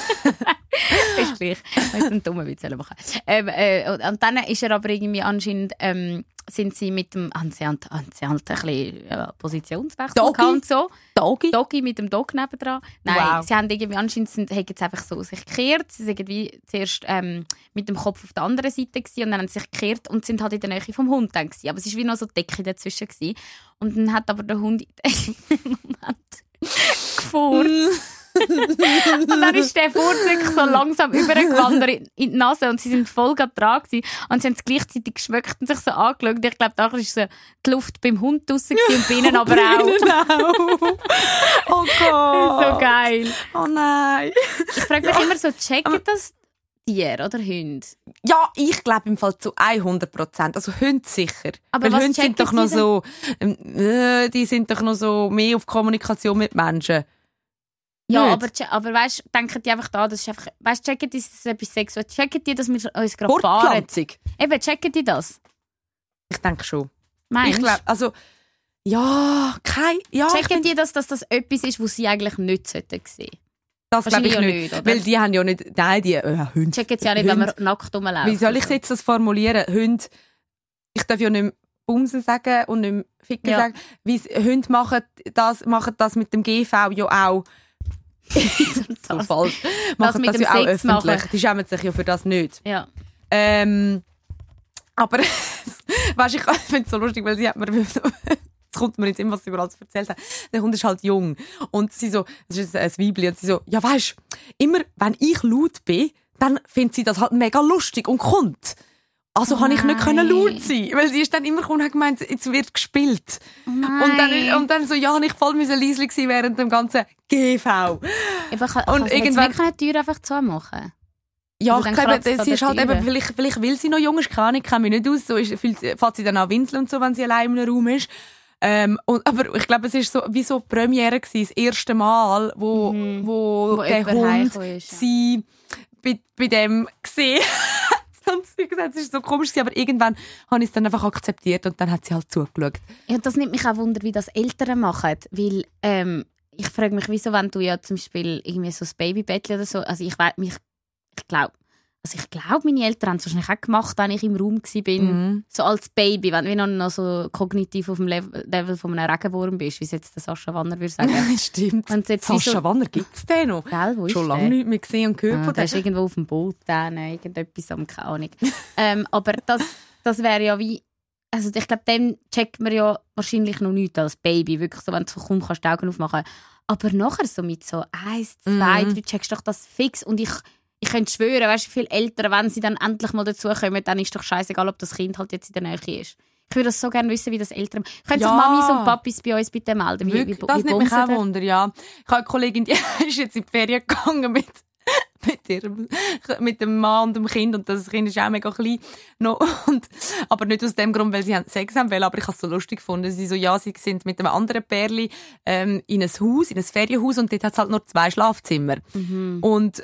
ist gleich. Ich muss einen dummen Witz machen. Ähm, äh, und, und dann ist er aber irgendwie anscheinend... Ähm, sind sie mit dem... Haben sie, haben, haben sie halt ein bisschen ja, Positionswechsel
Doggy?
gehabt und so.
Doggy?
Doggy mit dem Dog nebendran. Nein,
Wow.
sie haben irgendwie anscheinend sind, haben jetzt einfach so sich gekehrt. Sie sind irgendwie zuerst ähm, mit dem Kopf auf der anderen Seite gewesen, und dann haben sie sich gekehrt und sind halt in der Nähe vom Hund dann gewesen. Aber es war wie noch so die Decke dazwischen gewesen. Und dann hat aber der Hund in dem Moment gefurzt. Und dann ist der Furz wirklich so langsam übergewandert in in die Nase und sie sind voll gerade dran gewesen. Und sie haben es gleichzeitig geschmeckt und sich so angeschaut. Ich glaube, da war so die Luft beim Hund draussen gewesen und bei ihnen aber auch.
Oh Gott.
So geil.
Oh nein.
Ich frage mich immer so, checken das Tiere oder Hunde?
Ja, ich glaube im Fall zu hundert Prozent. Also Hunde sicher.
Aber
Weil
was
Hunde sind
checken
doch noch
sie denn?
so, ähm, äh, die sind doch noch so mehr auf Kommunikation mit Menschen.
Ja,
Nicht?
aber, che- aber weißt, denken die einfach da, das ist einfach, weißt, checken die, dass es etwas Sexuelles, checken die, dass wir uns gerade fahren?
Fortpflanzung.
Eben, checken die das?
Ich denke schon.
Meinst
Ich glaube, also, ja, kein, ja, ich
checken
find,
die, dass, dass das etwas ist, was sie eigentlich nicht sollten sehen?
das glaube ich
wahrscheinlich
nicht.
ja nicht, oder?
Weil die haben ja nicht, nein, die, äh, Hunde.
Checken sie ja nicht, wenn
Hunde.
wir nackt rumlaufen.
Wie soll ich
oder so.
jetzt das formulieren? Hunde, ich darf ja nicht mehr Bumsen sagen und nicht mehr Ficken
Ja.
sagen. Wie Hunde machen das, machen das mit dem G V ja auch. so
Das-
falsch. Machen
mit
das
dem
ja auch
Sex
öffentlich.
machen.
Die schämen sich ja für das nicht.
Ja.
Ähm, aber weißt, ich finde es so lustig, weil sie hat mir jetzt kommt mir jetzt immer, was sie über alles erzählt hat. Der Hund ist halt jung und sie so, das ist ein Weibli und sie so, ja weisst, immer wenn ich laut bin, dann findet sie das halt mega lustig und kommt. Also
Oh
habe ich nicht
nein.
können laut sein, weil sie ist dann immer gekommen und hat gemeint, jetzt wird gespielt. Und dann, und dann so, ja, habe ich voll leise gewesen während dem ganzen G V.
Ich kann,
Und
und
irgendwann-
irgendwann die Tür einfach zumachen.
Ja,
Also
ich
dann
glaube,
kratzt
sie
an
ist
der
halt eben,
Türe.
vielleicht, vielleicht will sie noch jung, ist keine Ahnung, ich kenne mich nicht aus, so ist, fühlt, fährt sie dann auch winseln und so, wenn sie allein in einem Raum ist. Ähm, und, aber ich glaube, es war so, wie so die Premiere gewesen, das erste Mal, wo,
Mhm.
wo,
Wo
der
jemand
Hund
heimgekommen ist, ja.
sie bei, bei dem gesehen hat. Und sie hat gesagt, es ist so komisch gewesen, aber irgendwann habe ich es dann einfach akzeptiert und dann hat sie halt zugeschaut.
Ja, das nimmt mich auch Wunder, wie das Eltern machen. Weil ähm, ich frage mich, wieso, wenn du ja zum Beispiel irgendwie so ein Babybettchen oder so, also ich weiß mich, ich glaube, Also ich glaube, meine Eltern haben es wahrscheinlich auch gemacht, wenn ich im Raum war,
Mhm.
so als Baby, wenn du noch, noch so kognitiv auf dem Level, Level von einem Regenwurm bist, wie es jetzt der Sascha Wanner würde sagen.
Stimmt.
Und jetzt wie
Sascha
so-
Wanner gibt es den noch.
Gell, wo ist
Schon
der?
lange nicht mehr gesehen und gehört
Ah,
von
der
dem.
ist irgendwo auf dem Boot, dann, äh, irgendetwas, am- keine Ahnung. ähm, aber das, das wäre ja wie... Also ich glaube, dem checkt man ja wahrscheinlich noch nichts als Baby. Wirklich so, wenn du so kommst, kannst du die Augen aufmachen. Aber nachher so mit so eins, zwei,
Mhm.
drei checkst du doch das fix. Und ich, ich könnte schwören, weißt du, viele Eltern, wenn sie dann endlich mal dazukommen, dann ist doch scheißegal, ob das Kind halt jetzt in der Nähe ist. Ich würde das so gerne wissen, wie das Eltern... Können
Ja.
sich Mamis und Papis bei uns bitte melden? Wie,
Wirklich,
wie,
das
wie
nimmt mich auch
bumsen ihr?
Wunder, ja. Ich habe eine Kollegin, die ist jetzt in die Ferien gegangen mit, mit, ihrem, mit dem Mann und dem Kind und das Kind ist auch mega klein. Noch. Und, aber nicht aus dem Grund, weil sie Sex haben wollen, aber ich habe es so lustig gefunden. Sie so, ja, sie sind mit einem anderen Pärli ähm, in ein Haus, in ein Ferienhaus und dort hat es halt nur zwei Schlafzimmer.
Mhm.
Und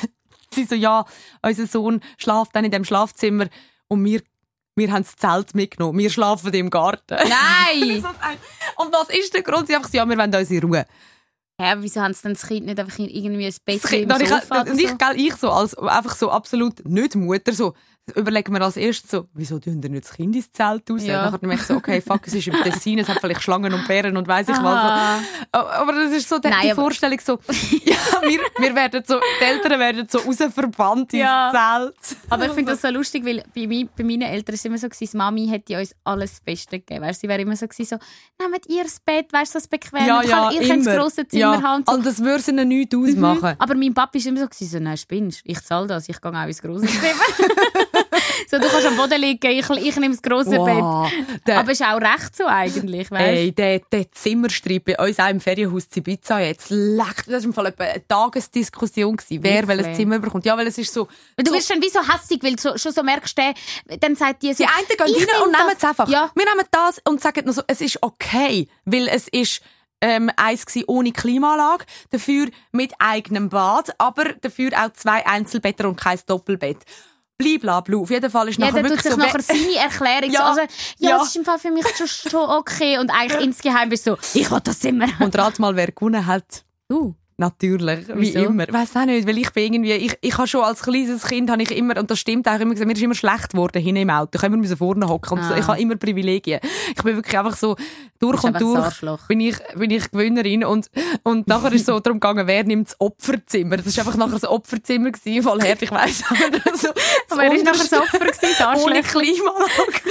sie so, ja, unser Sohn schläft dann in dem Schlafzimmer und wir Wir haben das Zelt mitgenommen. Wir schlafen im Garten.
Nein!
Und was ist der Grund? Sie einfach so, ja, wir wollen unsere Ruhe.
Ja, wieso haben sie denn das Kind nicht einfach in irgendwie ein Bett
Das
im
Kind,
Sofa
ich,
oder
und ich,
so?
gell, ich so, als, einfach so absolut nicht Mutter, so, überlegen wir als erstes so, wieso tun wir nicht das Kind ins Zelt raus?
Ja.
Und dann merke ich so, okay, fuck, es ist im Tessin, es hat vielleicht Schlangen und Bären und weiss ich
Aha.
was. Aber das ist so die,
Nein,
die
aber-
Vorstellung so, ja, wir, wir werden so, die Eltern werden so rausverbannt
Ja.
ins Zelt.
Aber ich finde das so lustig, weil bei, mi, bei meinen Eltern ist es immer so gewesen, Mami hätte uns alles das Beste gegeben. Weißt, sie wäre immer so gewesen, so, nehmt ihr das Bett, weißt du, das bequem,
Ja, ja,
ihr könnt das
immer.
grosse Zimmer
Ja.
haben. Und so.
Und das würde es ihnen nichts ausmachen.
Aber mein Papa ist immer so gewesen, so, nein, spinnst, ich zahle das, ich gehe auch ins grosse Zimmer. so, du kannst am Boden liegen, ich, ich nehme das grosse
Wow.
Bett.
Der-
Aber ist auch recht so eigentlich, weißt?
Ey, der, der Zimmerstreit bei uns auch im Ferienhaus Zibiza jetzt, leckt, das war im Fall etwa eine Tagesdiskussion gewesen, wer
Wirklich?
welches Zimmer bekommt. Ja, weil es ist so...
Weil du
so
wirst dann wie so hässig, weil du so, schon so merkst, der, dann sagt die so...
die einen gehen
ich
rein
nehm
und
das.
nehmen es einfach.
Ja.
Wir nehmen das und sagen noch so, es ist okay, weil es ist ähm, eins gsi ohne Klimaanlage, dafür mit eigenem Bad, aber dafür auch zwei Einzelbetten und kein Doppelbett. Blablabla. Auf jeden Fall ist
Ja,
nachher
dann tut
wirklich
sich
so...
nachher seine Erklärung
Ja.
so, also, ja,
Ja.
das ist im Fall für mich schon, schon okay. Und eigentlich insgeheim bist du so, ich will das Zimmer.
Und rat mal, wer gewonnen hat.
Du.
Natürlich, wie
Wieso?
immer. Ich weiss auch nicht, weil ich bin irgendwie, ich, ich habe schon als kleines Kind, habe ich immer, und das stimmt auch immer gesagt, mir ist immer schlecht geworden hinten im Auto. Ich habe immer vorne hocken und so.
Ah.
Ich habe immer Privilegien. Ich bin wirklich einfach so durch
Bist
und
einfach ein
durch
Arschloch.
bin ich, bin ich Gewinnerin und, und nachher ist es so darum gegangen, wer nimmt das Opferzimmer. Das war einfach nachher so ein Opferzimmer gewesen, voll hart, ich weiss. Aber so,
Aber er ist nachher so Opfer gewesen, das Arschloch.
ohne Klimaanlage.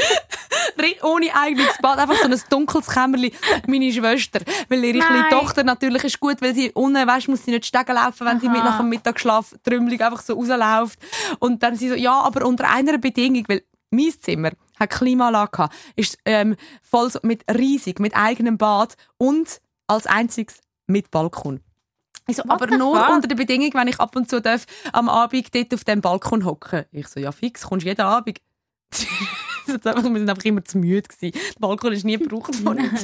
Ri- ohne eigenes Bad, einfach so ein dunkles Kämmerli. Meine Schwester, weil ihre
Nein.
kleine Tochter natürlich ist gut, weil sie unten, weißt, muss sie nicht Stegen laufen, wenn sie
Aha.
mit nach dem Mittagsschlaf trümmelig einfach so rausläuft. Und dann sie so, ja, aber unter einer Bedingung, weil mein Zimmer hat Klimaanlage gehabt, ist ähm, voll so mit riesig, mit eigenem Bad und als einziges mit Balkon. Ich so, aber
the
nur
fuck?
unter der Bedingung, wenn ich ab und zu darf, am Abend dort auf dem Balkon hocken. Ich so, ja fix, kommst jeden Abend. Wir sind einfach immer zu müde gewesen. Der Balkon ist nie gebraucht von uns.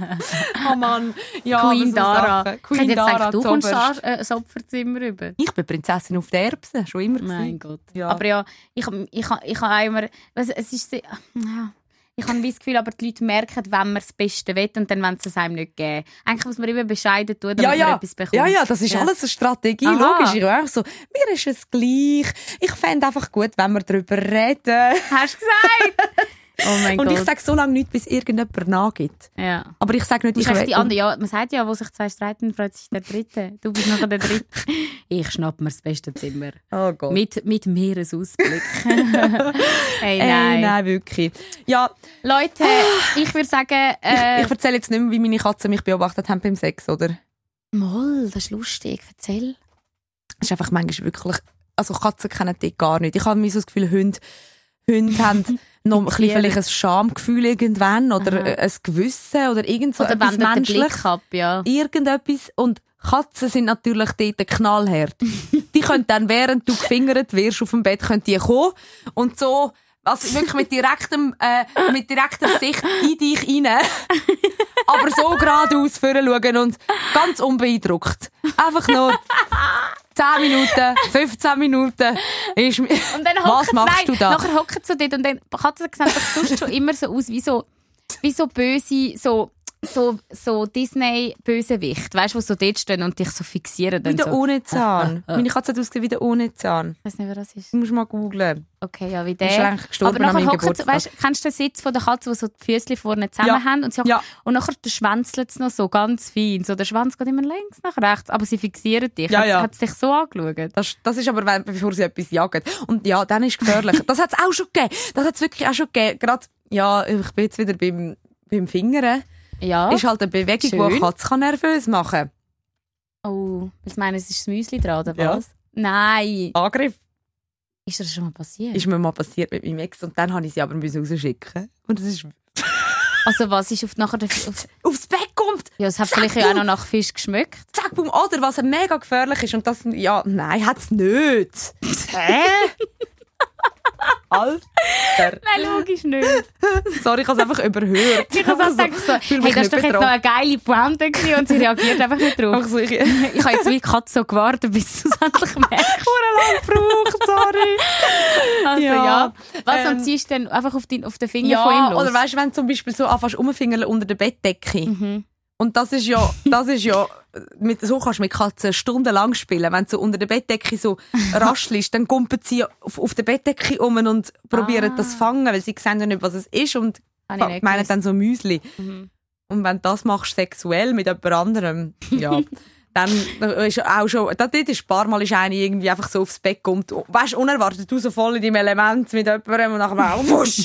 Oh Mann. Ja,
Queen
aber so
Dara.
Sachen.
Ich
Queen
hätte jetzt
Dara,
gedacht, du kommst
zuoberst.
an, äh, das Opferzimmer rüber.
Ich bin Prinzessin auf der Erbse, schon immer gewesen.
Mein Gott.
Ja.
Aber ja, ich, ich, ich habe auch immer... Weißt, es ist, sehr- ja, ich habe das Gefühl, aber die Leute merken, wenn man das Beste will und dann wollen sie es einem nicht geben. Eigentlich muss man immer bescheiden tun, damit
Ja,
man
ja.
etwas bekommt.
ja, ja, das ist
Ja.
alles eine Strategie,
Aha.
logisch. Ich auch so, mir ist es gleich. Ich fände einfach gut, wenn wir darüber reden.
Hast du gesagt? Oh mein
Und
Gott.
ich sage so lange nicht, bis irgendjemand nachgibt.
ja.
Aber ich sage nicht,
Du
ich
sagst die
will-
anderen, ja, man sagt ja, wo sich zwei streiten, freut sich der Dritte. Du bist nachher der Dritte. Ich schnapp mir das beste Zimmer.
Oh Gott.
Mit, mit Meeresausblick. hey,
Ey,
nein.
nein, wirklich. Ja,
Leute, ich würde sagen, äh,
ich erzähle jetzt nicht mehr, wie meine Katzen mich beobachtet haben beim Sex, oder?
Moll, das ist lustig, erzähl.
Es ist einfach manchmal wirklich, also Katzen kennen die gar nicht. Ich habe mir so das Gefühl, Hunde, Hunde haben noch ein bisschen vielleicht ein Schamgefühl irgendwann oder
Aha.
ein Gewissen oder irgend so
Oder
etwas
wendet den
Menschliches.
Blick ab, ja.
Irgendetwas. Und Katzen sind natürlich dort knallhart. Die können dann, während du gefingert wirst auf dem Bett, können die kommen und so, also wirklich mit direktem, äh, mit direkter Sicht in dich rein. Aber so geradeaus schauen und ganz unbeeindruckt. Einfach nur zehn Minuten, fünfzehn Minuten. Ist,
Und dann
was
hocken-
machst
nein,
du da?
Nachher hocken sie dort und dann Katzen sehen doch sonst schon immer so aus wie so, wie so böse, so so, so Disney-Bösewicht, weißt du, wo so dort stehen und dich so fixieren.
Wie der
so.
ohne Zahn. Meine Katze hat ausgesehen wie der ohne Zahn.
Ich weiß nicht, wer das ist.
Du musst mal googlen.
Okay, ja, wie
Der ist
der.
eigentlich gestorben
Aber
an
nachher
meinem
hocken sie,
Geburtstag.
weißt, kennst du den Sitz von der Katze, wo so die Füßchen vorne zusammen
Ja.
haben? Und, sie
Ja.
und nachher schwänzelt es noch so ganz fein. So, der Schwanz geht immer links nach rechts, aber sie fixieren dich.
Ja,
hat,
ja.
hat sie dich so angeschaut?
Das, das ist aber, wenn- bevor sie etwas jagen. Und ja, dann ist es gefährlich. Das hat es auch schon gegeben. Das hat es wirklich auch schon gegeben. Gerade, ja, ich bin jetzt wieder beim, beim Fingern.
Ja.
Ist halt eine Bewegung, die
Schön.
eine Katze kann nervös machen
Oh, ich meine, es ist das Müsli dran, oder
Ja.
was? Nein.
kann. Angriff
Ist das schon mal passiert?
ist mir mal passiert mit meinem Ex. Und dann habe ich sie aber rausschicken. Und das ist
Also was ist auf, nachher der, auf,
aufs Bett kommt.
ja, es hat
Zack,
vielleicht ja auch
boom.
noch nach Fisch geschmeckt.
Zack, boom. Oder was mega gefährlich ist. Und das, ja, nein, hat es nicht. Hä? Alter.
Nein, logisch nicht.
Sorry, ich habe es einfach überhört.
Ich habe also, gedacht so,
fühl
hey,
mich
das ist
nicht
doch jetzt noch
betroffen.
eine geile Pointe gewesen und sie reagiert einfach nicht drauf.
Ach so, ich...
Ich habe jetzt wie die Katze so gewartet, bis du es endlich merkst.
lang gebraucht, sorry.
Also ja.
Ja.
Was,
Ähm,
und ziehst du dann einfach auf, den, auf den Finger von ihm
Ja,
los?
oder weißt du, wenn du zum Beispiel so anfängst rumfingerle unter der Bettdecke.
Mhm.
Und das ist ja, das ist ja, mit, so kannst du mit Katzen stundenlang spielen. Wenn du so unter der Bettdecke so raschelst, dann kumpeln sie auf, auf der Bettdecke um und probieren
Ah.
das zu fangen, weil sie sehen ja nicht, was es ist und
Habe ich nicht
meinen
gewusst.
dann so Müsli.
Mhm.
Und wenn du das machst sexuell mit jemand anderem, ja, dann ist auch schon, dort ist ein paar Mal ist eine irgendwie einfach so aufs Bett kommt, weißt, unerwartet, du so voll in deinem Element mit jemandem und nachher auch, wusch,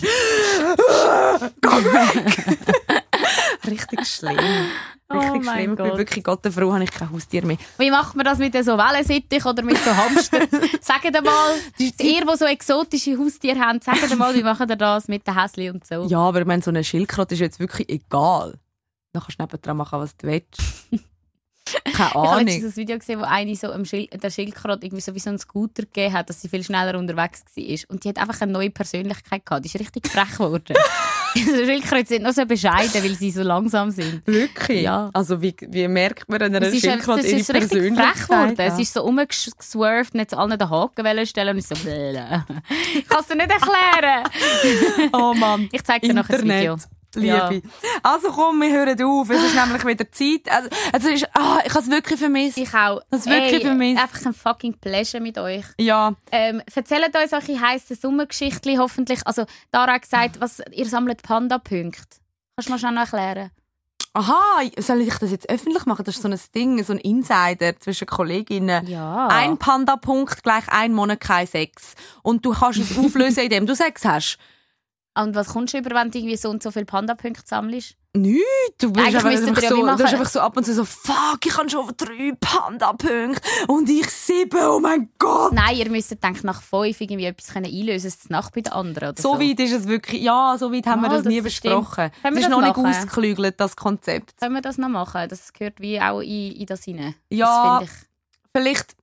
geh weg. Richtig schlimm.
Oh
Richtig
mein
schlimm. Ich bin
Gott.
wirklich Gott froh, habe ich kein Haustier mehr.
Wie macht man das mit so Wellensittich oder mit so Hamster? Sagt ihr mal, ihr, die so exotische Haustiere habt, sagt ihr mal, wie macht ihr das mit den Häschen und so?
Ja, aber ich meine, so eine Schildkröte ist jetzt wirklich egal. Dann kannst du nebendran machen, was du willst. Keine
Ich habe
Ahnung.
letztens ein Video gesehen, wo eine so am Schil der Schildkröte irgendwie so wie so einen Scooter gegeben hat, dass sie viel schneller unterwegs war. Und die hat einfach eine neue Persönlichkeit gehabt. Die ist richtig frech geworden. Die Schildkröten sind noch so bescheiden, weil sie so langsam sind.
Wirklich?
Ja.
Also wie, wie merkt man einer
Es ist,
Schildkröte
es
ihre
ist richtig
Persönlichkeit?
frech geworden.
Ja.
Es ist so rumgeswerft und jetzt allen den Haken wollen stellen und ich so, blä. Ich kann es dir nicht erklären.
Oh Mann.
Ich zeige dir noch ein Video.
Internet. Liebe. Also komm, wir hören auf. Es ist nämlich wieder Zeit. Also, also ist, ah, ich habe es wirklich vermisst.
Ich auch.
Das ist wirklich
Ey,
vermisst.
Einfach ein fucking Pleasure mit euch.
Ja.
Ähm, erzählt uns solche heissen Sommergeschichten hoffentlich. Also, Dara hat gesagt, was, ihr sammelt Panda-Punkte. Kannst du mal schnell noch erklären?
Aha, soll ich das jetzt öffentlich machen? Das ist so ein Ding, so ein Insider zwischen Kolleginnen.
Ja.
Ein Panda-Punkt gleich ein Monat kein Sex. Und du kannst es auflösen, indem du Sex hast.
Und was kommst du über, wenn du irgendwie so und so viele Panda-Punkte sammelst?
Nichts. Du bist
Eigentlich
einfach,
müsstet
einfach
ihr ja
so,
wie
du
machen-
bist einfach so ab und zu so, fuck, ich habe schon drei Panda-Punkte und ich sieben, oh mein Gott.
Nein, ihr müsst denke nach fünf irgendwie etwas können einlösen, es Nacht bei den anderen oder so.
So weit ist es wirklich, ja, so weit haben wir
Mal,
das nie
das stimmt.
besprochen.
Können
Es
wir
ist
das
noch nicht
machen?
ausgeklügelt, das Konzept.
Können wir das noch machen? Das gehört wie auch in, in das hinein.
Ja.
Das finde ich.
Vielleicht,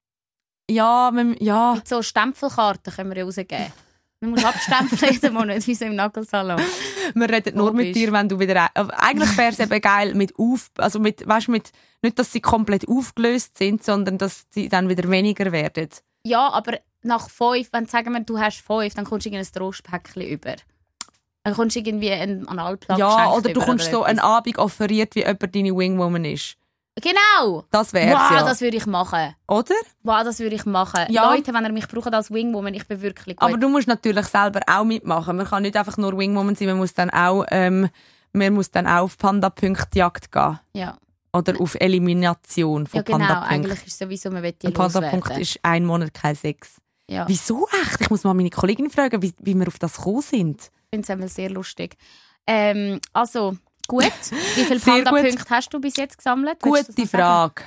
ja, wir, ja.
Mit so Stempelkarten können wir ja rausgeben. Man muss abstempeln jeden Monat, wie so im Nagelsalon.
Wir reden nur mit
Logisch.
dir, wenn du wieder... äh, Eigentlich wäre es eben geil mit auf... Also mit, weißt, mit, nicht, dass sie komplett aufgelöst sind, sondern dass sie dann wieder weniger werden.
Ja, aber nach fünf, wenn sagen wir, du hast fünf, dann kommst du irgendein Trostpäckchen über. Dann kommst du irgendwie einen Analplug
Ja,
geschenkt
oder du
über
kommst so einen
etwas.
Abend offeriert, wie jemand deine Wingwoman ist.
Genau!
Das wär's
Wow,
ja.
das würde ich machen.
Oder?
Wow, das würde ich machen.
Ja.
Leute, wenn ihr mich braucht als Wingwoman, ich bin wirklich gut.
Aber du musst natürlich selber auch mitmachen. Man kann nicht einfach nur Wingwoman sein, man muss dann auch, ähm, man muss dann auch auf Panda-Punktjagd gehen.
ja.
Oder auf Elimination von
ja, genau.
Panda-Punkten.
Eigentlich ist es sowieso, man will die
Ein Panda-Punkt
loswerden.
ist ein Monat kein Sex.
Ja.
Wieso echt? Ich muss mal meine Kollegin fragen, wie, wie wir auf das gekommen sind.
Ich finde es einmal sehr lustig. Ähm, also, gut. Wie viele
Sehr
Panda-Punkte hast du bis jetzt gesammelt? Willst du das
Gute
noch sagen?
Frage.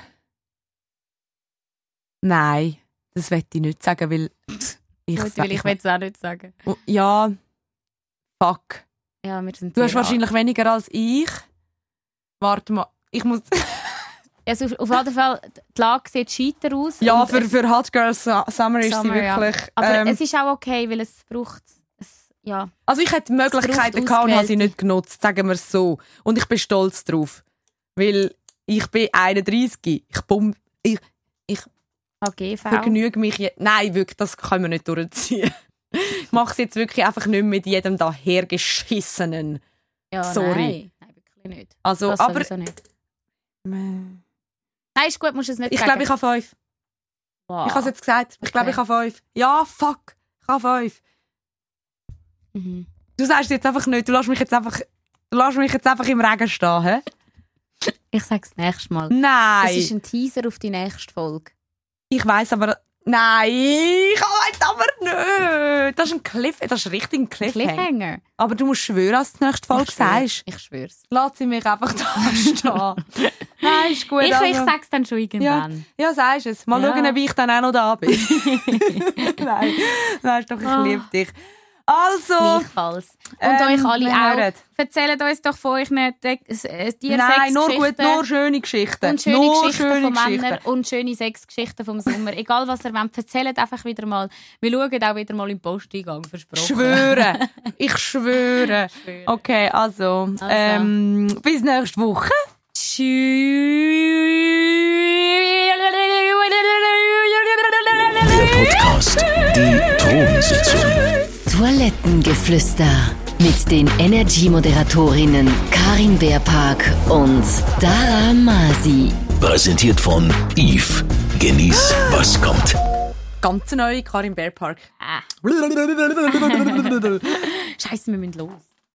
Nein, das will ich nicht sagen, weil ich,
Gut, weil ich will es auch nicht sagen.
Oh, ja, fuck.
Ja, wir sind
Du hast
sehr
wahrscheinlich weniger als ich. Warte mal, ich muss...
Also auf, auf jeden Fall, die Lage sieht scheiter aus.
ja,
Und
für,
es-
für Hot Girls Su- Summer ist
Summer,
sie
ja.
wirklich...
Aber
ähm,
es ist auch okay, weil es braucht... Es, ja.
also ich hätte Möglichkeiten
braucht
gehabt und habe sie
ausgewählte.
nicht genutzt, sagen wir es so. Und ich bin stolz drauf. Weil ich bin einunddreißig. Ich bumm... Ich, ich
H G V.
vergnüge mich... Je- Nein, wirklich, das können wir nicht durchziehen. Ich mache es jetzt wirklich einfach nicht mit jedem dahergeschissenen.
Ja,
sorry.
Nein, nein, wirklich sagen nicht.
Also,
Das
aber...
sowieso nicht. Nein, ist gut, musst du es nicht
Ich
sagen.
glaube, ich habe fünf.
Wow.
Ich habe es jetzt gesagt. Ich glaube,
Okay.
ich habe fünf. Ja, fuck. Ich habe fünf.
Mhm.
Du sagst jetzt einfach nicht. Du lässt mich jetzt einfach, du lässt mich jetzt einfach im Regen stehen, hä?
Ich sage es nächstes Mal.
Nein.
Das ist ein Teaser auf die nächste Folge.
Ich weiss aber... Nein, ich weiß aber nicht. Das ist ein Cliff... Das ist richtig ein Cliffhanger.
Cliffhanger.
Aber du musst schwören, dass du die nächste Folge
Ich schwör.
sagst.
Ich schwör's.
Lass sie mich einfach da stehen. Nein, ist gut.
Ich,
also.
ich sag's dann schon
Ja,
irgendwann.
ja, sagst es. Mal
Ja.
schauen, ob ich dann auch noch da bin. Nein, weißt doch, ich
Ah.
liebe dich. Also...
Gleichfalls. Und
ähm,
euch alle
wir
auch.
hören.
Erzählt uns doch von euch nicht äh,
Nein, nur gut, nur schöne Geschichten.
und schöne
nur
Geschichten
schöne
von
Geschichten.
Männern und schöne Sexgeschichten vom Sommer. Egal was ihr wollt, erzählt einfach wieder mal. Wir schauen auch wieder mal im Posteingang, versprochen.
Schwöre. Ich schwöre.
Schwöre.
Okay, also,
Also.
Ähm, bis nächste Woche.
Der Podcast Die Thronsitzung.
Toilettengeflüster mit den Energy-Moderatorinnen Karin Beerpark und Dara Masi.
Präsentiert von Yves. Genieß, was kommt.
Ganz neue Karin Beerpark.
Ah. Scheiße, wir müssen los.